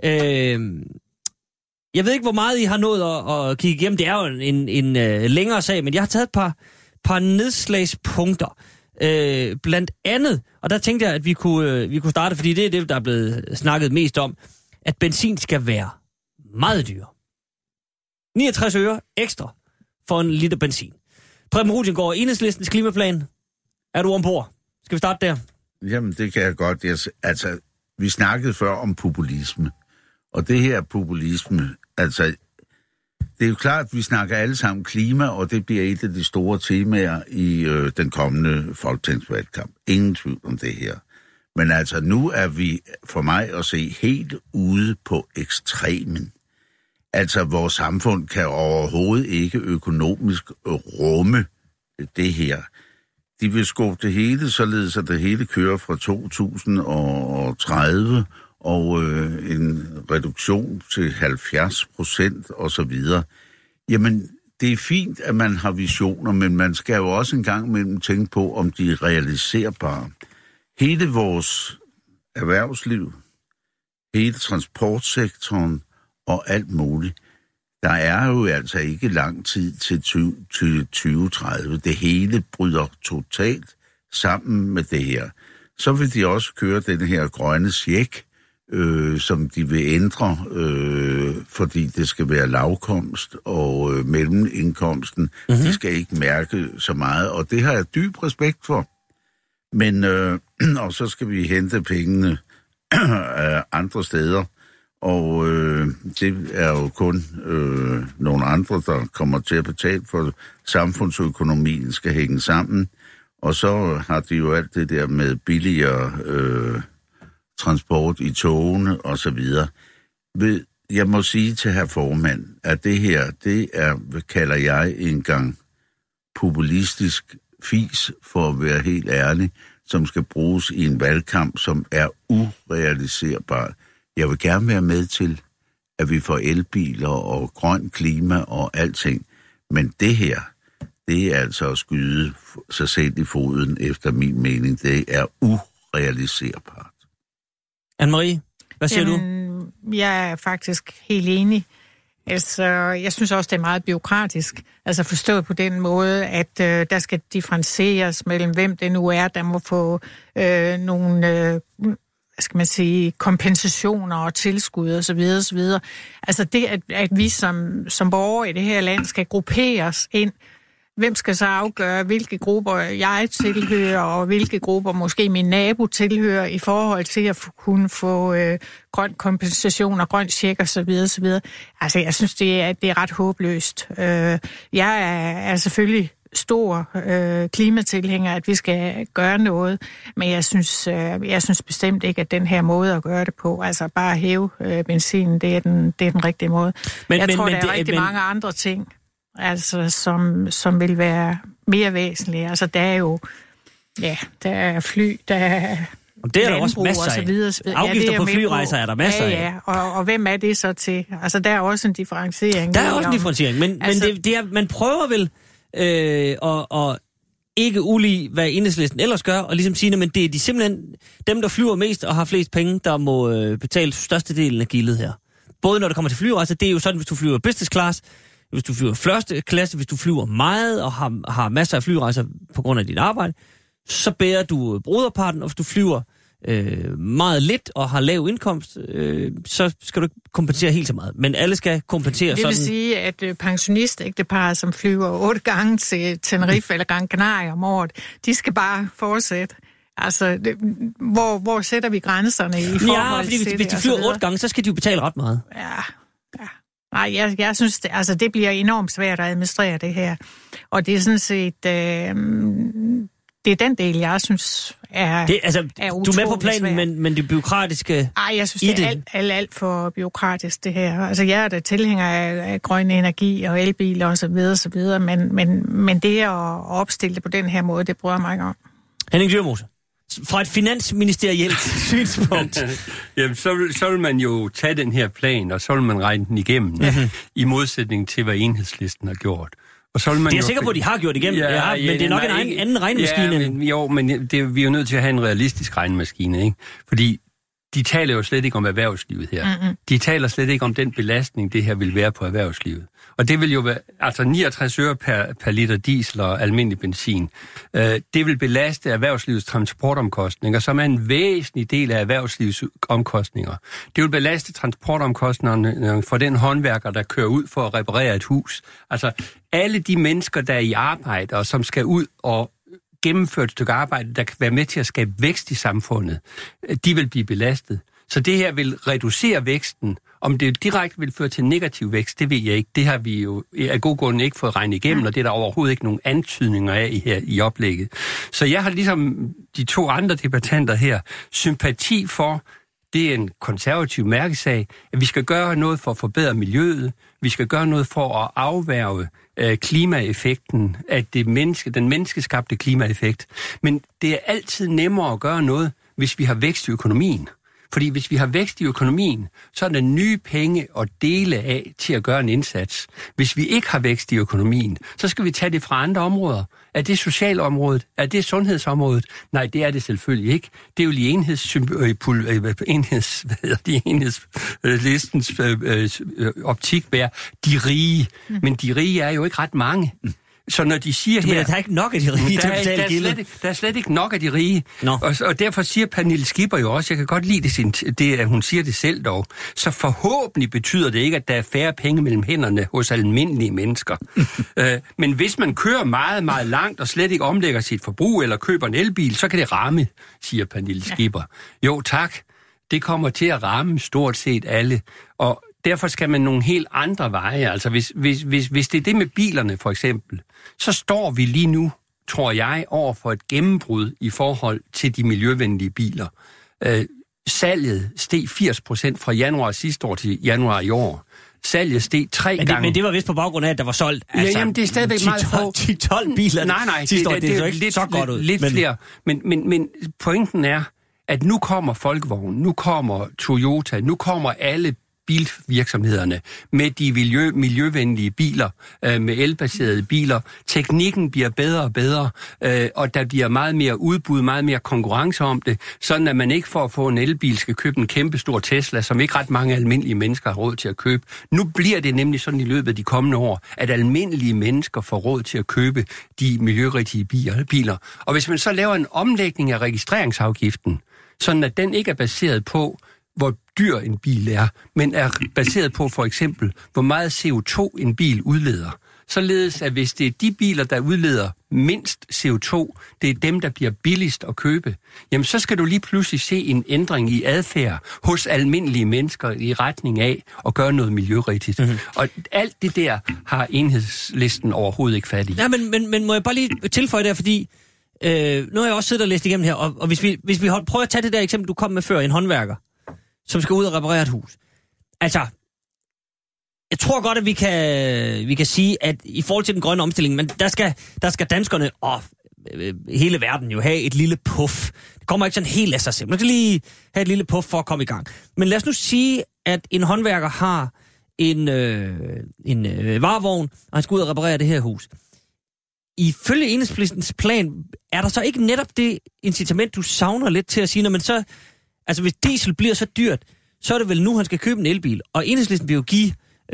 Jeg ved ikke, hvor meget I har nået at kigge igennem. Det er jo en længere sag, men jeg har taget et par nedslagspunkter. Blandt andet, og der tænkte jeg, at vi kunne starte, fordi det er det, der er blevet snakket mest om, at benzin skal være meget dyr. 69 øre ekstra for en liter benzin. Preben Rudiengaard, Enhedslistens klimaplan. Er du ombord? Skal vi starte der? Jamen, det kan jeg godt. Altså, vi snakkede før om populisme. Og det her populisme, altså, det er jo klart, at vi snakker alle sammen klima, og det bliver et af de store temaer i den kommende folketingsvalgkamp. Ingen tvivl om det her. Men altså, nu er vi for mig at se helt ude på ekstremen. Altså, vores samfund kan overhovedet ikke økonomisk rumme det her. De vil skubbe det hele, således at det hele kører fra 2030, og en reduktion til 70% og så videre. Jamen, det er fint, at man har visioner, men man skal jo også en gang imellem tænke på, om de er realiserbare. Hele vores erhvervsliv, hele transportsektoren og alt muligt, der er jo altså ikke lang tid til 2030. Det hele bryder totalt sammen med det her. Så vil de også køre den her grønne check, som de vil ændre, fordi det skal være lavkomst, og mellemindkomsten, de skal ikke mærke så meget, og det har jeg dyb respekt for. Men, og så skal vi hente pengene andre steder. Og det er jo kun nogle andre, der kommer til at betale for samfundsøkonomien skal hænge sammen. Og så har de jo alt det der med billigere transport i togene og så videre. Jeg må sige til herr formand, at det her, det er, kalder jeg en gang populistisk fis, for at være helt ærlig, som skal bruges i en valgkamp, som er urealiserbar. Jeg vil gerne være med til, at vi får elbiler og grøn klima og alting. Men det her, det er altså at skyde sig selv i foden, efter min mening. Det er urealiserbart. Anne-Marie, hvad siger du? Jeg er faktisk helt enig. Altså, jeg synes også, det er meget bureaukratisk. Altså forstået på den måde, at der skal differentieres mellem, hvem det nu er, der må få nogle skal man sige, kompensationer og tilskud og så videre, og så videre. Altså det, at vi som borgere i det her land skal grupperes ind, hvem skal så afgøre, hvilke grupper jeg tilhører, og hvilke grupper måske min nabo tilhører, i forhold til at kunne få grøn kompensation og grøn check og så videre, så videre. Altså jeg synes, det er ret håbløst. Jeg er selvfølgelig stor klimatilhænger, at vi skal gøre noget, men jeg synes bestemt ikke, at den her måde at gøre det på, altså bare hæve benzinen, det er den rigtige måde. Jeg tror, der er rigtig mange andre ting, altså som vil være mere væsentlige. Altså der er jo, ja, der er fly, der er det er der også masser af. Afgifter på flyrejser er der masser af. Ja, og hvem er det så til? Altså der er også en differentiering. Der er også en differentiering, men det er, man prøver vel og ikke ulige, hvad Enhedslisten ellers gør, og ligesom sige, men det er de simpelthen dem, der flyver mest og har flest penge, der må betale størstedelen af gildet her. Både når det kommer til flyrejser, det er jo sådan, hvis du flyver business class, hvis du flyver første klasse, hvis du flyver meget og har masser af flyrejser på grund af dit arbejde, så bærer du broderparten, og hvis du flyver meget lidt og har lav indkomst, så skal du ikke kompensere helt så meget. Men alle skal kompensere sådan. Det vil sige, at pensionistægteparet, som flyver 8 gange til Tenerife eller Gran Canaria om året, de skal bare fortsætte. Altså, hvor sætter vi grænserne i forhold til det? Hvis de flyver 8 gange, så skal de jo betale ret meget. Ja. Nej, jeg synes, det bliver enormt svært at administrere det her. Og det er sådan set... det er den del, jeg synes er utrolig du er med på planen, men det bureaukratiske... Nej, jeg synes, det er alt for bureaukratisk, det her. Altså, jeg er da tilhænger af grøn energi og elbiler og så videre, men det at opstille det på den her måde, det bryder mig ikke om. Henning Dyrmose, fra et finansministerielt synspunkt. Jamen, så vil man jo tage den her plan, og så vil man regne den igennem, i modsætning til, hvad Enhedslisten har gjort. Og så vil man det er jeg sikker på, at de har gjort igennem, men det er nok en anden regnemaskine. Ja, men vi er jo nødt til at have en realistisk regnemaskine, ikke? Fordi de taler jo slet ikke om erhvervslivet her. Mm-hmm. De taler slet ikke om den belastning, det her vil være på erhvervslivet. Og det vil jo være, altså 69 øre per liter diesel og almindelig benzin. Det vil belaste erhvervslivets transportomkostninger, som er en væsentlig del af erhvervslivets omkostninger. Det vil belaste transportomkostningerne for den håndværker, der kører ud for at reparere et hus. Altså alle de mennesker, der er i arbejde og som skal ud og gennemføre et stykke arbejde, der kan være med til at skabe vækst i samfundet, de vil blive belastet. Så det her vil reducere væksten. Om det direkte vil føre til negativ vækst, det ved jeg ikke. Det har vi jo af god grund ikke fået regnet igennem, og det er der overhovedet ikke nogen antydninger af her i oplægget. Så jeg har ligesom de 2 andre debattanter her sympati for, det er en konservativ mærkesag, at vi skal gøre noget for at forbedre miljøet, vi skal gøre noget for at afværge klimaeffekten af den menneskeskabte klimaeffekt. Men det er altid nemmere at gøre noget, hvis vi har vækst i økonomien. Fordi hvis vi har vækst i økonomien, så er der nye penge at dele af til at gøre en indsats. Hvis vi ikke har vækst i økonomien, så skal vi tage det fra andre områder. Er det socialområdet? Er det sundhedsområdet? Nej, det er det selvfølgelig ikke. Det er jo lige enhedslistens optik være de rige. Men de rige er jo ikke ret mange. Så når de siger her... der er ikke nok af de rige til at betale gildet. Der er slet ikke nok af de rige. Og derfor siger Pernille Skipper jo også, jeg kan godt lide det, at hun siger det selv dog, så forhåbentlig betyder det ikke, at der er færre penge mellem hænderne hos almindelige mennesker. Men hvis man kører meget, meget langt og slet ikke omlægger sit forbrug eller køber en elbil, så kan det ramme, siger Pernille Skipper. Jo tak, det kommer til at ramme stort set alle. Og derfor skal man nogle helt andre veje. Altså hvis det er det med bilerne for eksempel, så står vi lige nu, tror jeg, over for et gennembrud i forhold til de miljøvenlige biler. Salget steg 80% fra januar sidste år til januar i år. Salget steg 3 gange. Men det var vist på baggrund af, at der var solgt jamen, det er stadigvæk meget få. 10-12 biler. Nej, det så ikke lidt, så godt ud. Lidt flere. Men pointen er, at nu kommer Folkevogn, nu kommer Toyota, nu kommer alle bilvirksomhederne med de miljøvenlige biler, med elbaserede biler. Teknikken bliver bedre og bedre, og der bliver meget mere udbud, meget mere konkurrence om det, sådan at man ikke for at få en elbil skal købe en kæmpestor Tesla, som ikke ret mange almindelige mennesker har råd til at købe. Nu bliver det nemlig sådan i løbet af de kommende år, at almindelige mennesker får råd til at købe de miljørigtige biler. Og hvis man så laver en omlægning af registreringsafgiften, sådan at den ikke er baseret på, hvor dyr en bil er, men er baseret på for eksempel, hvor meget CO2 en bil udleder. Således at hvis det er de biler, der udleder mindst CO2, det er dem, der bliver billigst at købe, jamen så skal du lige pludselig se en ændring i adfærd hos almindelige mennesker i retning af at gøre noget miljørigtigt. Mm-hmm. Og alt det der har Enhedslisten overhovedet ikke fat i. Ja, men må jeg bare lige tilføje der, fordi nu har jeg også siddet og læst igennem her, og hvis vi prøver at tage det der eksempel, du kom med før, en håndværker, som skal ud og reparere et hus. Altså, jeg tror godt, at vi kan sige, at i forhold til den grønne omstilling, men der skal danskerne og hele verden jo have et lille puff. Det kommer ikke sådan helt af sig selv. Man skal lige have et lille puff for at komme i gang. Men lad os nu sige, at en håndværker har en varevogn, og han skal ud og reparere det her hus. Ifølge Enhedslistens plan, er der så ikke netop det incitament, du savner lidt til at sige, når man så... Altså, hvis diesel bliver så dyrt, så er det vel nu, han skal købe en elbil. Og Enhedslisten vil jo give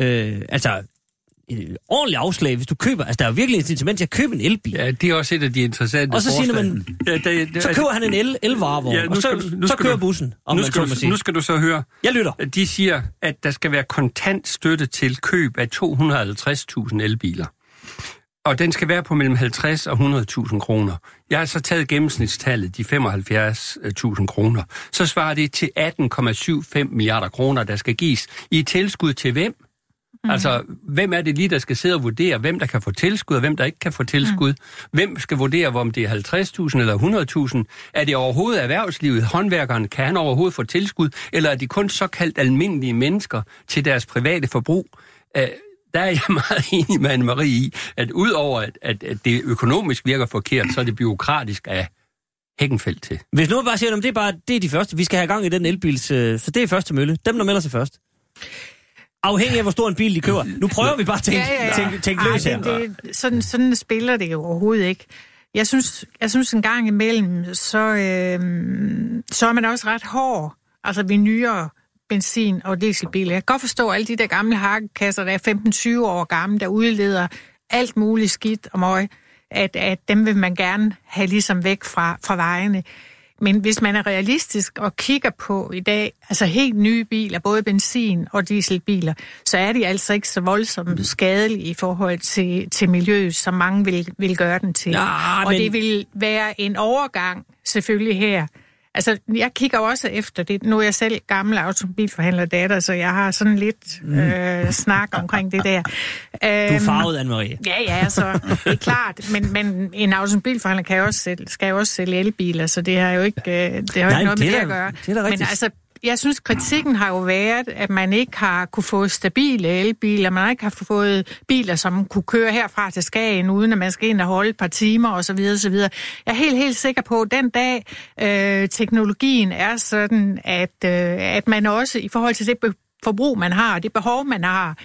et ordentligt afslag, hvis du køber... Altså, der er jo virkelig et incitament til at købe en elbil. Ja, det er også et af de interessante og så siger man, så køber han en elvarevogn, ja, og så kører bussen. Nu skal du så høre. Jeg lytter. De siger, at der skal være kontant støtte til køb af 250.000 elbiler. Og den skal være på mellem 50 og 100.000 kroner. Jeg har så taget gennemsnitstallet, de 75.000 kroner. Så svarer det til 18,75 milliarder kroner, der skal gives i tilskud til hvem? Altså, hvem er det lige, der skal sidde og vurdere, hvem der kan få tilskud, og hvem der ikke kan få tilskud? Hvem skal vurdere, om det er 50.000 eller 100.000? Er det overhovedet erhvervslivet, håndværkeren, kan han overhovedet få tilskud? Eller er det kun såkaldt almindelige mennesker til deres private forbrug? Der er jeg meget enig med Anne-Marie i, at udover at det økonomisk virker forkert, så er det bureaukratisk af Hækkenfeldt til. Hvis nu bare siger, det er de første, vi skal have gang i den elbil, så det er første mølle. Dem, der melder sig først. Afhængig af, hvor stor en bil de køber. Nu prøver vi bare at tænke løs her. Sådan spiller det jo overhovedet ikke. Jeg synes en gang imellem, så er man også ret hård. Altså vi nyere benzin- og dieselbiler. Jeg kan godt forstå alle de der gamle hakkekasser, der er 15-20 år gamle, der udleder alt muligt skidt og møg, at dem vil man gerne have ligesom væk fra vejene. Men hvis man er realistisk og kigger på i dag, altså helt nye biler, både benzin- og dieselbiler, så er de altså ikke så voldsomt skadelige i forhold til miljøet, som mange vil gøre den til. Ja, og det vil være en overgang selvfølgelig her. Altså, jeg kigger også efter det. Nu er jeg selv gammel automobilforhandlerdatter, så jeg har sådan lidt snak omkring det der. Du er farvet, Anne-Marie. Ja, så det er klart. Men en automobilforhandler skal jo også sælge elbiler, så det har jo ikke, ikke noget med det at gøre. Det er men altså, jeg synes, kritikken har jo været, at man ikke har kunne få stabile elbiler, man ikke har fået biler, som kunne køre herfra til Skagen, uden at man skal ind og holde et par timer osv. osv. Jeg er helt sikker på, at den dag teknologien er sådan, at man også i forhold til det forbrug, man har, og det behov, man har,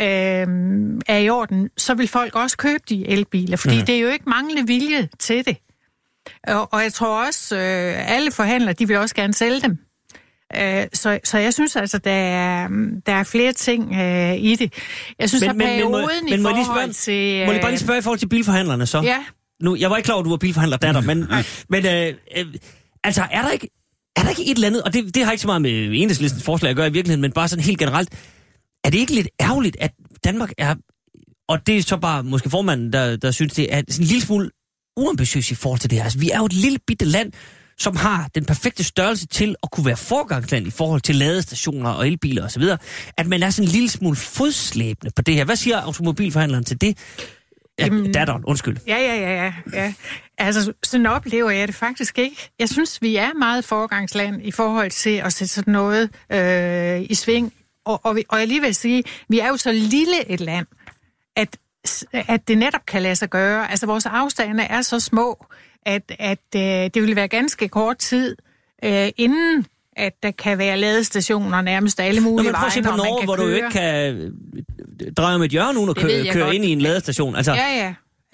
er i orden, så vil folk også købe de elbiler, fordi det er jo ikke manglende vilje til det. Og jeg tror også, alle forhandlere, de vil også gerne sælge dem. Så jeg synes altså, der er flere ting i det. Jeg synes, at perioden i forhold til... Må jeg bare lige spørge i forhold til bilforhandlerne så? Ja. Nu, jeg var ikke klar over, at du var bilforhandler, datter, men altså, er der ikke et eller andet, og det har ikke så meget med Enhedslistens forslag at gøre i virkeligheden, men bare sådan helt generelt, er det ikke lidt ærgerligt, at Danmark er, og det er så bare måske formanden, der synes, det er sådan en lille smule uambitiøs i forhold til det her. Altså, vi er jo et lille bitte land, som har den perfekte størrelse til at kunne være forgangsland i forhold til ladestationer og elbiler osv., at man er sådan en lille smule fodslæbende på det her. Hvad siger automobilforhandleren til det? Datteren, undskyld. Ja. Altså, sådan oplever jeg det faktisk ikke. Jeg synes, vi er meget forgangsland i forhold til at sætte sådan noget i sving. Og jeg lige vil sige, vi er jo så lille et land, at det netop kan lade sig gøre. Altså, vores afstande er så små, at det vil være ganske kort tid, inden at der kan være ladestationer nærmest alle mulige veje, når man kan køre. Norge, hvor du jo ikke kan dreje med et hjørne uden at køre ind i en ladestation. Altså, ja.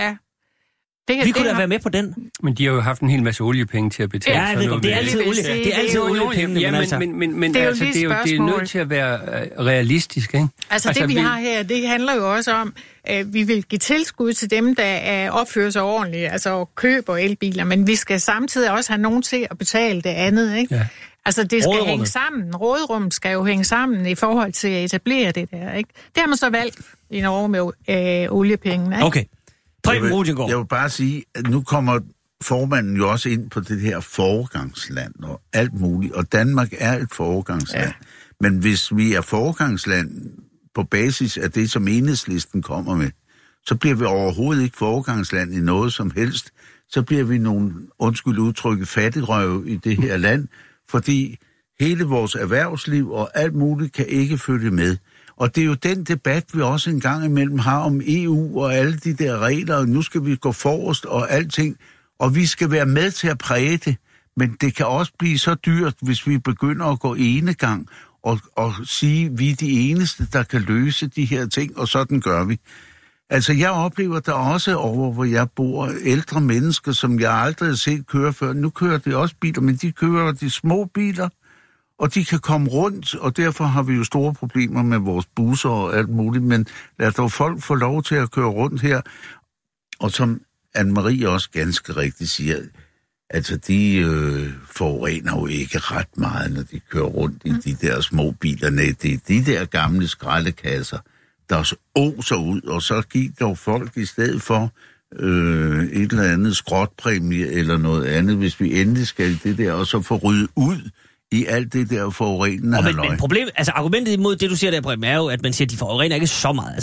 Vi kunne da være med på den. Men de har jo haft en hel masse oliepenge til at betale. Ja, det er altid olie. Det er altid oliepengene. Ja, men det er nødt til at være realistisk, ikke? Altså det vi har her, det handler jo også om, at vi vil give tilskud til dem, der opfører sig ordentligt, altså køber elbiler, men vi skal samtidig også have nogen til at betale det andet, ikke? Ja. Altså det skal hænge sammen. Råderummet skal jo hænge sammen i forhold til at etablere det der, ikke? Det har man så valgt i Norge med oliepengene, ikke? Okay. Jeg vil bare sige, at nu kommer formanden jo også ind på det her foregangsland og alt muligt, og Danmark er et foregangsland. Ja. Men hvis vi er foregangsland på basis af det, som Enhedslisten kommer med, så bliver vi overhovedet ikke foregangsland i noget som helst. Så bliver vi nogle, undskyld udtrykket, fattigrøve i det her land, fordi hele vores erhvervsliv og alt muligt kan ikke følge med. Og det er jo den debat, vi også en gang imellem har om EU og alle de der regler, og nu skal vi gå forrest og alting, og vi skal være med til at præge det, men det kan også blive så dyrt, hvis vi begynder at gå enegang og sige, at vi er de eneste, der kan løse de her ting, og sådan gør vi. Altså, jeg oplever der også over, hvor jeg bor, ældre mennesker, som jeg aldrig har set køre før. Nu kører de også biler, men de kører de små biler, og de kan komme rundt, og derfor har vi jo store problemer med vores busser og alt muligt, men lad dog folk få lov til at køre rundt her. Og som Anne-Marie også ganske rigtigt siger, altså de forurener jo ikke ret meget, når de kører rundt i de der små biler. Nej, det er de der gamle skraldekasser, der oser ud, og så giv dog folk i stedet for et eller andet skrotpræmie eller noget andet, hvis vi endelig skal det der, og så få ryddet ud i alt det der forurenende halløj. Men problemet, altså argumentet imod det, du siger der, Preben, er jo, at man siger, at de forurener ikke så meget.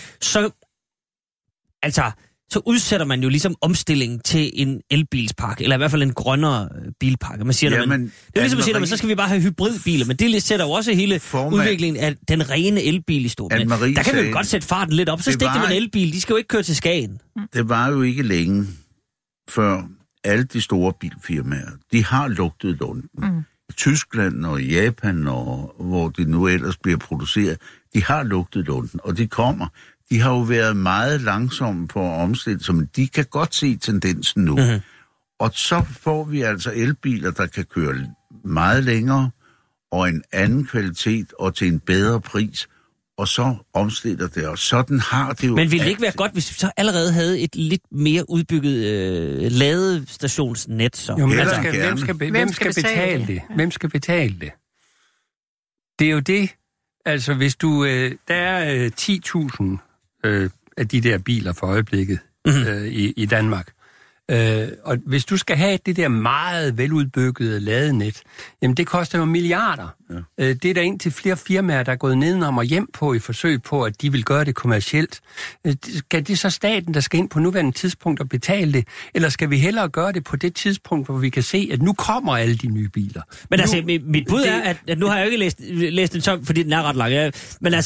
Så udsætter man jo ligesom omstillingen til en elbilspark, eller i hvert fald en grønnere bilpark. Man siger, det er ligesom at sige, at så skal vi bare have hybridbiler, men det sætter jo også hele udviklingen af den rene elbil i stå. Der kan vi jo godt sætte farten lidt op, så stikker man elbil, de skal jo ikke køre til Skagen. Det var jo ikke længe før alle de store bilfirmaer, de har lugtet lunden. Tyskland og Japan, og hvor det nu ellers bliver produceret, de har lugtet lunden, og de kommer. De har jo været meget langsomme på at omstille sig, men de kan godt se tendensen nu. Mm-hmm. Og så får vi altså elbiler, der kan køre meget længere, og en anden kvalitet, og til en bedre pris, og så omstiller det, og sådan har det jo... Men ville det ikke være godt, hvis vi så allerede havde et lidt mere udbygget ladestationsnet? Så? Jo, men hvem skal betale det? Hvem skal betale det? Det er jo det, altså hvis du... der er 10.000 af de der biler for øjeblikket i Danmark. Og hvis du skal have det der meget veludbyggede ladenet, jamen det koster jo milliarder. Ja. Det er der indtil flere firmaer, der er gået nedenom og hjem på i forsøg på, at de vil gøre det kommercielt. Skal det så staten, der skal ind på nuværende tidspunkt og betale det? Eller skal vi hellere gøre det på det tidspunkt, hvor vi kan se, at nu kommer alle de nye biler? Men altså, mit bud er, at nu har jeg jo ikke læst den så, fordi den er ret lang. Men altså,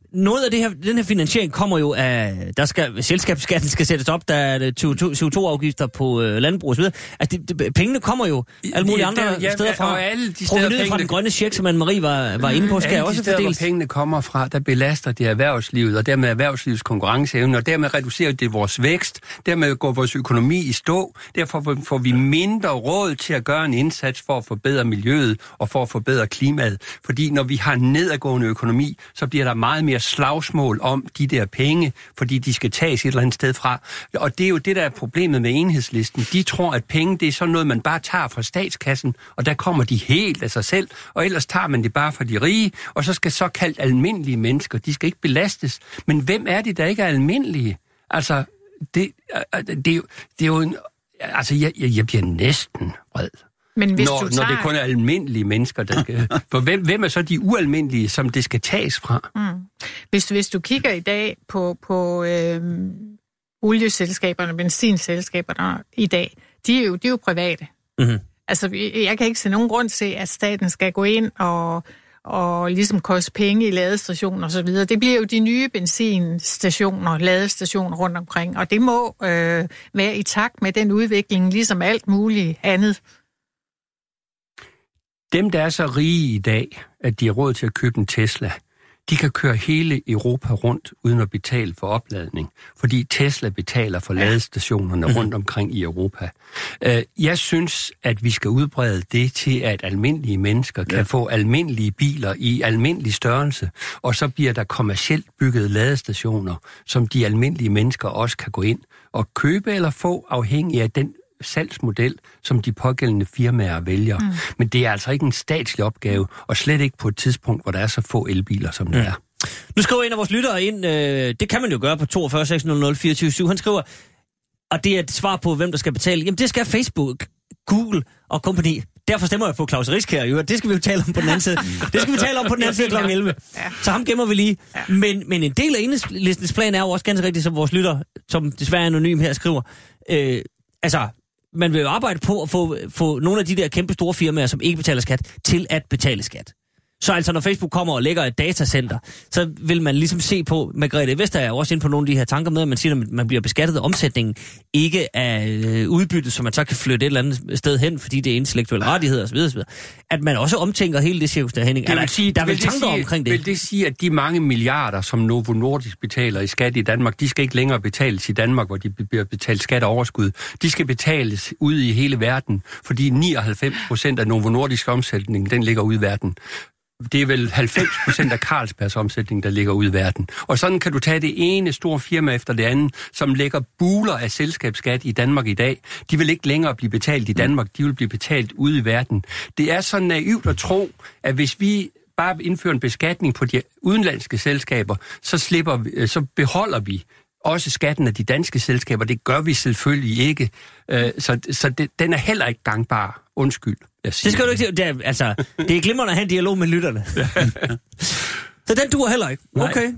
noget af den her finansiering kommer jo af, selskabsskatten skal sættes op, der er CO2-afgifter på landbrug og så videre. Altså, pengene kommer jo alle mulige andre steder fra. Og alle de steder, pengene fra den grønne check, som Anne-Marie var inde på, skal også fordeles. Hvor pengene kommer fra, der belaster det erhvervslivet, og dermed erhvervslivets konkurrenceevne, og dermed reducerer det vores vækst, dermed går vores økonomi i stå, derfor får vi mindre råd til at gøre en indsats for at forbedre miljøet og for at forbedre klimaet. Fordi når vi har nedadgående økonomi, så bliver der meget mere slagsmål om de der penge, fordi de skal tages et eller andet sted fra. Og det er jo det, der er problemet med Enhedslisten. De tror, at penge, det er sådan noget, man bare tager fra statskassen, og der kommer de helt af sig selv, og ellers tager man det bare fra de rige, og så skal såkaldt almindelige mennesker, de skal ikke belastes. Men hvem er det, der ikke er almindelige? Altså, det er jo en... Altså, jeg bliver næsten vred. Men hvis når det kun er almindelige mennesker, der skal... For hvem er så de ualmindelige, som det skal tages fra? Hvis du kigger i dag på olieselskaberne, benzinselskaberne i dag, de er jo private. Mm-hmm. Altså, jeg kan ikke se nogen grund til, at staten skal gå ind og ligesom koste penge i ladestationer og så videre. Det bliver jo de nye benzinstationer, ladestationer rundt omkring, og det må være i takt med den udvikling, ligesom alt muligt andet. Dem, der er så rige i dag, at de har råd til at købe en Tesla, de kan køre hele Europa rundt uden at betale for opladning, fordi Tesla betaler for ladestationerne rundt omkring i Europa. Jeg synes, at vi skal udbrede det til, at almindelige mennesker kan få almindelige biler i almindelig størrelse, og så bliver der kommercielt byggede ladestationer, som de almindelige mennesker også kan gå ind og købe eller få, afhængig af den salgsmodel, som de pågældende firmaer vælger. Men det er altså ikke en statslig opgave, og slet ikke på et tidspunkt, hvor der er så få elbiler, som det er. Nu skriver en af vores lyttere ind, det kan man jo gøre på 42 600 24 Han skriver, og det er et svar på, hvem der skal betale. Jamen, det skal Facebook, Google og company. Derfor stemmer jeg på Claus Risk her. Det skal vi jo tale om på den anden side. Det skal vi tale om på den anden side kl. 11. Så ham gemmer vi lige. Men en del af Enhedslistens plan er jo også ganske rigtigt, som vores lytter, som desværre er anonym her, skriver. Altså, man vil jo arbejde på at få nogle af de der kæmpe store firmaer, som ikke betaler skat, til at betale skat. Så altså, når Facebook kommer og lægger et datacenter, så vil man ligesom se på, Margrethe Vestager er også inde på nogle af de her tanker med, at man siger, at man bliver beskattet af omsætningen, ikke af udbyttet, så man så kan flytte et eller andet sted hen, fordi det er intellektuelle rettigheder osv. At man også omtænker hele det cirkus der, Henning. Der er vel tanker omkring det? Vil det sige, at de mange milliarder, som Novo Nordisk betaler i skat i Danmark, de skal ikke længere betales i Danmark, hvor de bliver betalt skat og overskud. De skal betales ude i hele verden, fordi 99% af Novo Nordisk omsætning, den ligger ude i verden. Det er vel 90% af Carlsbergs omsætning, der ligger ude i verden. Og sådan kan du tage det ene store firma efter det andet, som lægger buler af selskabsskat i Danmark i dag. De vil ikke længere blive betalt i Danmark, de vil blive betalt ude i verden. Det er så naivt at tro, at hvis vi bare indfører en beskatning på de udenlandske selskaber, så beholder vi også skatten af de danske selskaber. Det gør vi selvfølgelig ikke. Den er heller ikke gangbar. Undskyld. Det skal du ikke sige. Det er glimrende at have en dialog med lytterne. Så den duer heller ikke. Okay.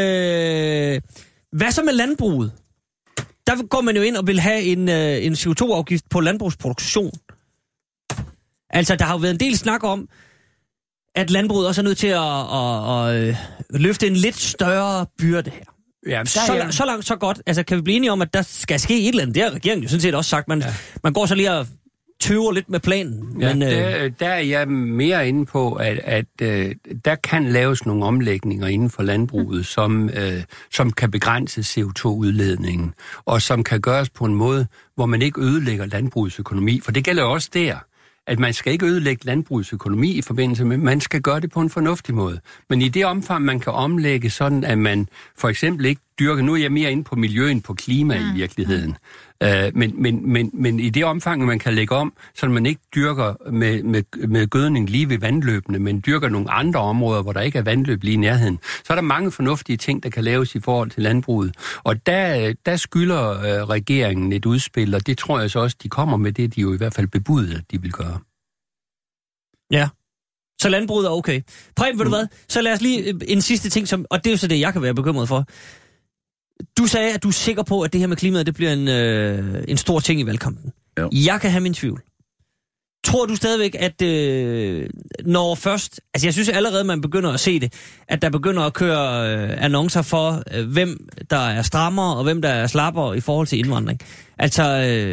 Hvad så med landbruget? Der går man jo ind og vil have en CO2-afgift på landbrugsproduktion. Altså, der har jo været en del snak om, at landbruget også er nødt til at løfte en lidt større byrde her. Ja, så langt, så godt. Altså, kan vi blive enige om, at der skal ske et eller andet? Det har regeringen jo sådan set også sagt. Man går så lige og tøver lidt med planen. Ja, men, der er jeg mere inde på, at der kan laves nogle omlægninger inden for landbruget, som kan begrænse CO2-udledningen, og som kan gøres på en måde, hvor man ikke ødelægger landbrugets økonomi. For det gælder jo også der, at man skal ikke ødelægge landbrugets økonomi i forbindelse med, man skal gøre det på en fornuftig måde. Men i det omfang, man kan omlægge sådan, at man for eksempel ikke dyrker, nu er jeg mere inde på miljø end på klima i virkeligheden, men i det omfang, man kan lægge om, så man ikke dyrker med gødning lige ved vandløbene, men dyrker nogle andre områder, hvor der ikke er vandløb lige i nærheden, så er der mange fornuftige ting, der kan laves i forhold til landbruget. Og der skylder regeringen et udspil, og det tror jeg så også, de kommer med det, de jo i hvert fald bebudet, at de vil gøre. Ja. Så landbruget er okay. Preben, ved du hvad? Så lad os lige en sidste ting, og det er jo så det, jeg kan være bekymret for. Du sagde, at du er sikker på, at det her med klimaet, det bliver en stor ting i valgkampen. Jo. Jeg kan have min tvivl. Tror du stadigvæk, at når først... Altså, jeg synes allerede, man begynder at se det, at der begynder at køre annoncer for, hvem der er strammere, og hvem der er slappere i forhold til indvandring. Altså,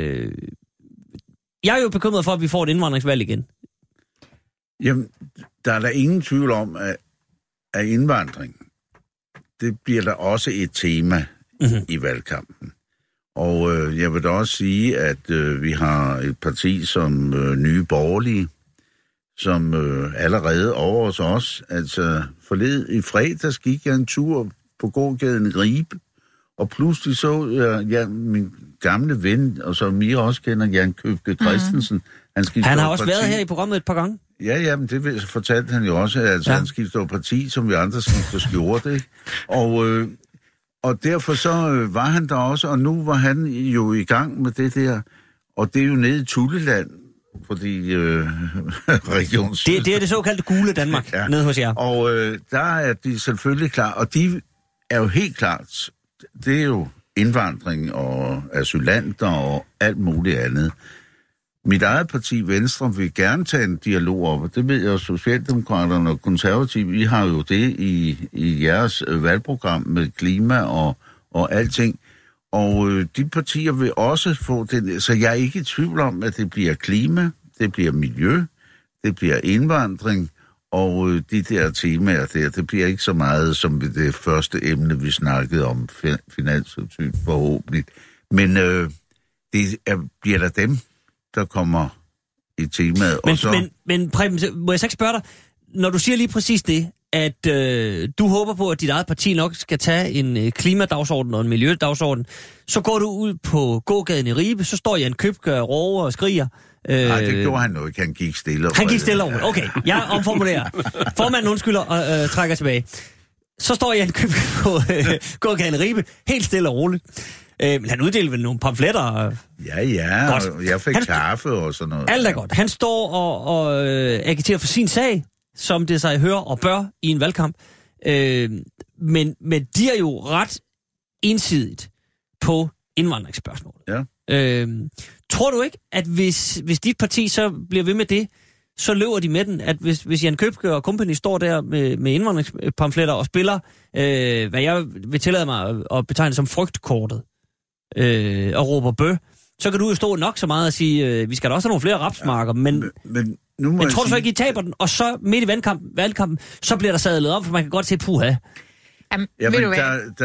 jeg er jo bekymret for, at vi får et indvandringsvalg igen. Jamen, der er der ingen tvivl om, at indvandring, det bliver der også et tema i valgkampen. Og jeg vil da også sige, at vi har et parti som Nye Borgerlige, som allerede over hos os, altså i fredags gik jeg en tur på gågaden i Ribe, og pludselig så jeg min gamle ven, og som I også kender, Jan Købke Christensen. Han har også været her i programmet et par gange. Ja, men det fortalte han jo også, at han skifter parti, som vi andre skifter skjorte, ikke? Og derfor så var han der også, og nu var han jo i gang med det der, og det er jo nede i Tulleland, fordi region Syd... Det er det såkaldte gule Danmark, nede hos jer. Og der er de selvfølgelig klar, og de er jo helt klart, det er jo indvandring og asylanter og alt muligt andet. Mit eget parti, Venstre, vil gerne tage en dialog op, og det ved jeg, Socialdemokraterne og Konservative, I har jo det i jeres valgprogram med klima og alting. Og de partier vil også få det, så jeg er ikke i tvivl om, at det bliver klima, det bliver miljø, det bliver indvandring, og de der temaer der, det bliver ikke så meget som det første emne, vi snakkede om, finanstilsyn forhåbentlig. Men det bliver der dem, der kommer i temaet. Men Preben, må jeg så ikke spørge dig, når du siger lige præcis det, at du håber på, at dit eget parti nok skal tage en klimadagsorden og en miljødagsorden, så går du ud på gågaden i Ribe, så står Jan Købke og råber og skriger. Nej, det gjorde han jo ikke. Han gik stille. Han gik stille over. Okay, jeg omformulerer. Formanden undskylder og trækker tilbage. Så står Jan Købke på gågaden i Ribe, helt stille og roligt. Han uddelte vel nogle pamfletter. Ja, og jeg fik kaffe og sådan noget. Alt er godt. Han står og agiterer for sin sag, som det sig hører og bør i en valgkamp. Men de er jo ret ensidigt på indvandringsspørgsmålet. Ja. Tror du ikke, at hvis dit parti så bliver ved med det, så løber de med den, at hvis Jan Købke og company står der med indvandringspamfletter og spiller, hvad jeg vil tillade mig at betegne som frygtkortet, og råber bø, så kan du jo stå nok så meget og sige, vi skal da også have nogle flere rapsmarker, men tror du så ikke, I taber den, og så midt i valgkampen, så bliver der sadlet op, for man kan godt se puha. Jamen, ved du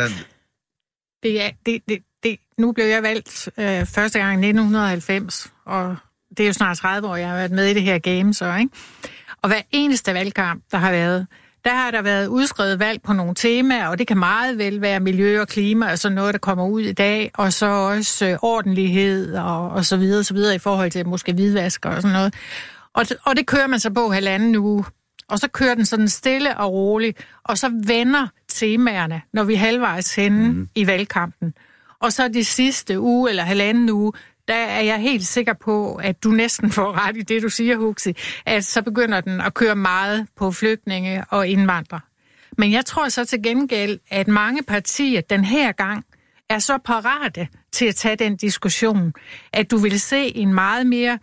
hvad? Nu blev jeg valgt første gang i 1990, og det er jo snart 30 år, jeg har været med i det her game, så, ikke? Og hver eneste valgkamp, der har været, der har der været udskrevet valg på nogle temaer, og det kan meget vel være miljø og klima, og sådan noget, der kommer ud i dag, og så også ordentlighed og så videre i forhold til måske hvidvask og sådan noget. Og det kører man så på 1,5 uge, og så kører den sådan stille og roligt, og så vender temaerne, når vi er halvvejs henne i valgkampen. Og så de sidste uge eller 1,5 uge, der er jeg helt sikker på, at du næsten får ret i det, du siger, Huxi, at så begynder den at køre meget på flygtninge og indvandrere. Men jeg tror så til gengæld, at mange partier den her gang er så parate til at tage den diskussion, at du vil se en meget mere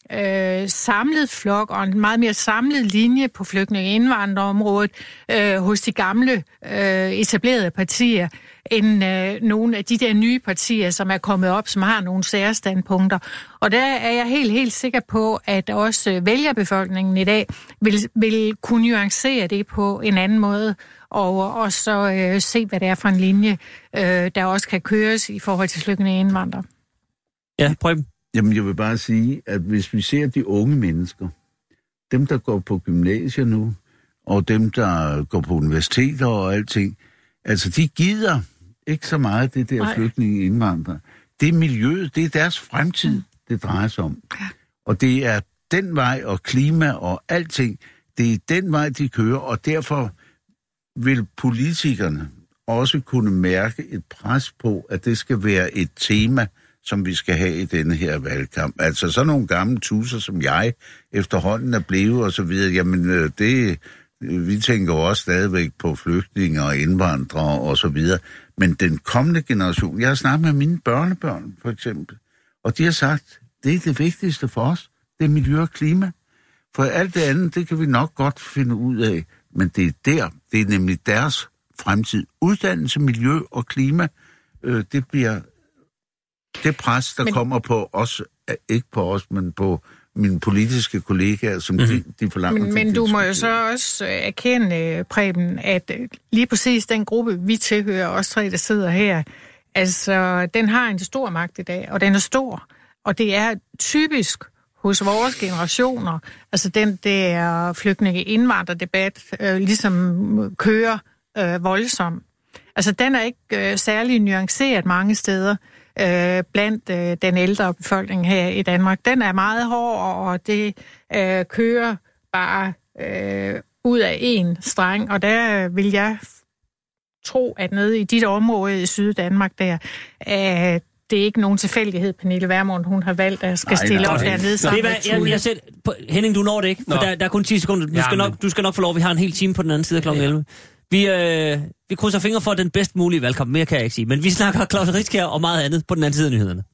samlet flok og en meget mere samlet linje på flygtninge- og indvandrerområdet hos de gamle etablerede partier, end nogle af de der nye partier, som er kommet op, som har nogle særstandpunkter. Og der er jeg helt sikker på, at også vælgerbefolkningen i dag vil kunne nuancere det på en anden måde, og så se, hvad det er for en linje, der også kan køres i forhold til flygtninge og indvandrere. Ja, Preben. Jamen, jeg vil bare sige, at hvis vi ser de unge mennesker, dem, der går på gymnasier nu, og dem, der går på universiteter og alting, altså, de gider ikke så meget det der flygtninge indvandrere. Det er miljøet, det er deres fremtid, det drejer sig om. Og det er den vej, og klima og alting, det er den vej, de kører, og derfor vil politikerne også kunne mærke et pres på, at det skal være et tema, som vi skal have i denne her valgkamp. Altså sådan nogle gamle tusser, som jeg efterhånden er blevet, og så videre, jamen vi tænker også stadigvæk på flygtninge og indvandrere og så videre. Men den kommende generation, jeg har snakket med mine børnebørn for eksempel, og de har sagt, det er det vigtigste for os, Det er miljø og klima. For alt det andet, det kan vi nok godt finde ud af. Men det er nemlig deres fremtid. Uddannelse, miljø og klima, det bliver det pres, der kommer på os, ikke på os, men på mine politiske kollegaer, som de forlanger. Men du må jo så også erkende, Preben, at lige præcis den gruppe, vi tilhører, os tre, der sidder her, altså, den har en stor magt i dag, og den er stor. Og det er typisk hos vores generationer, altså den der flygtninge-indvandrerdebat, ligesom kører voldsomt. Altså, den er ikke særlig nuanceret mange steder blandt den ældre befolkning her i Danmark. Den er meget hård, og det kører bare ud af en streng. Og der vil jeg tro, at nede i dit område i Syddanmark der, det er ikke nogen tilfældighed, Pernille Vermund, hun har valgt at skal stille op dernede sammen med Henning, du når det ikke, for der er kun 10 sekunder. Du skal nok få lov, vi har en hel time på den anden side af kl. 11. Vi krydser fingre for den bedst mulige valgkamp, mere kan jeg ikke sige. Men vi snakker Claus Riskær og meget andet på den anden side af nyhederne.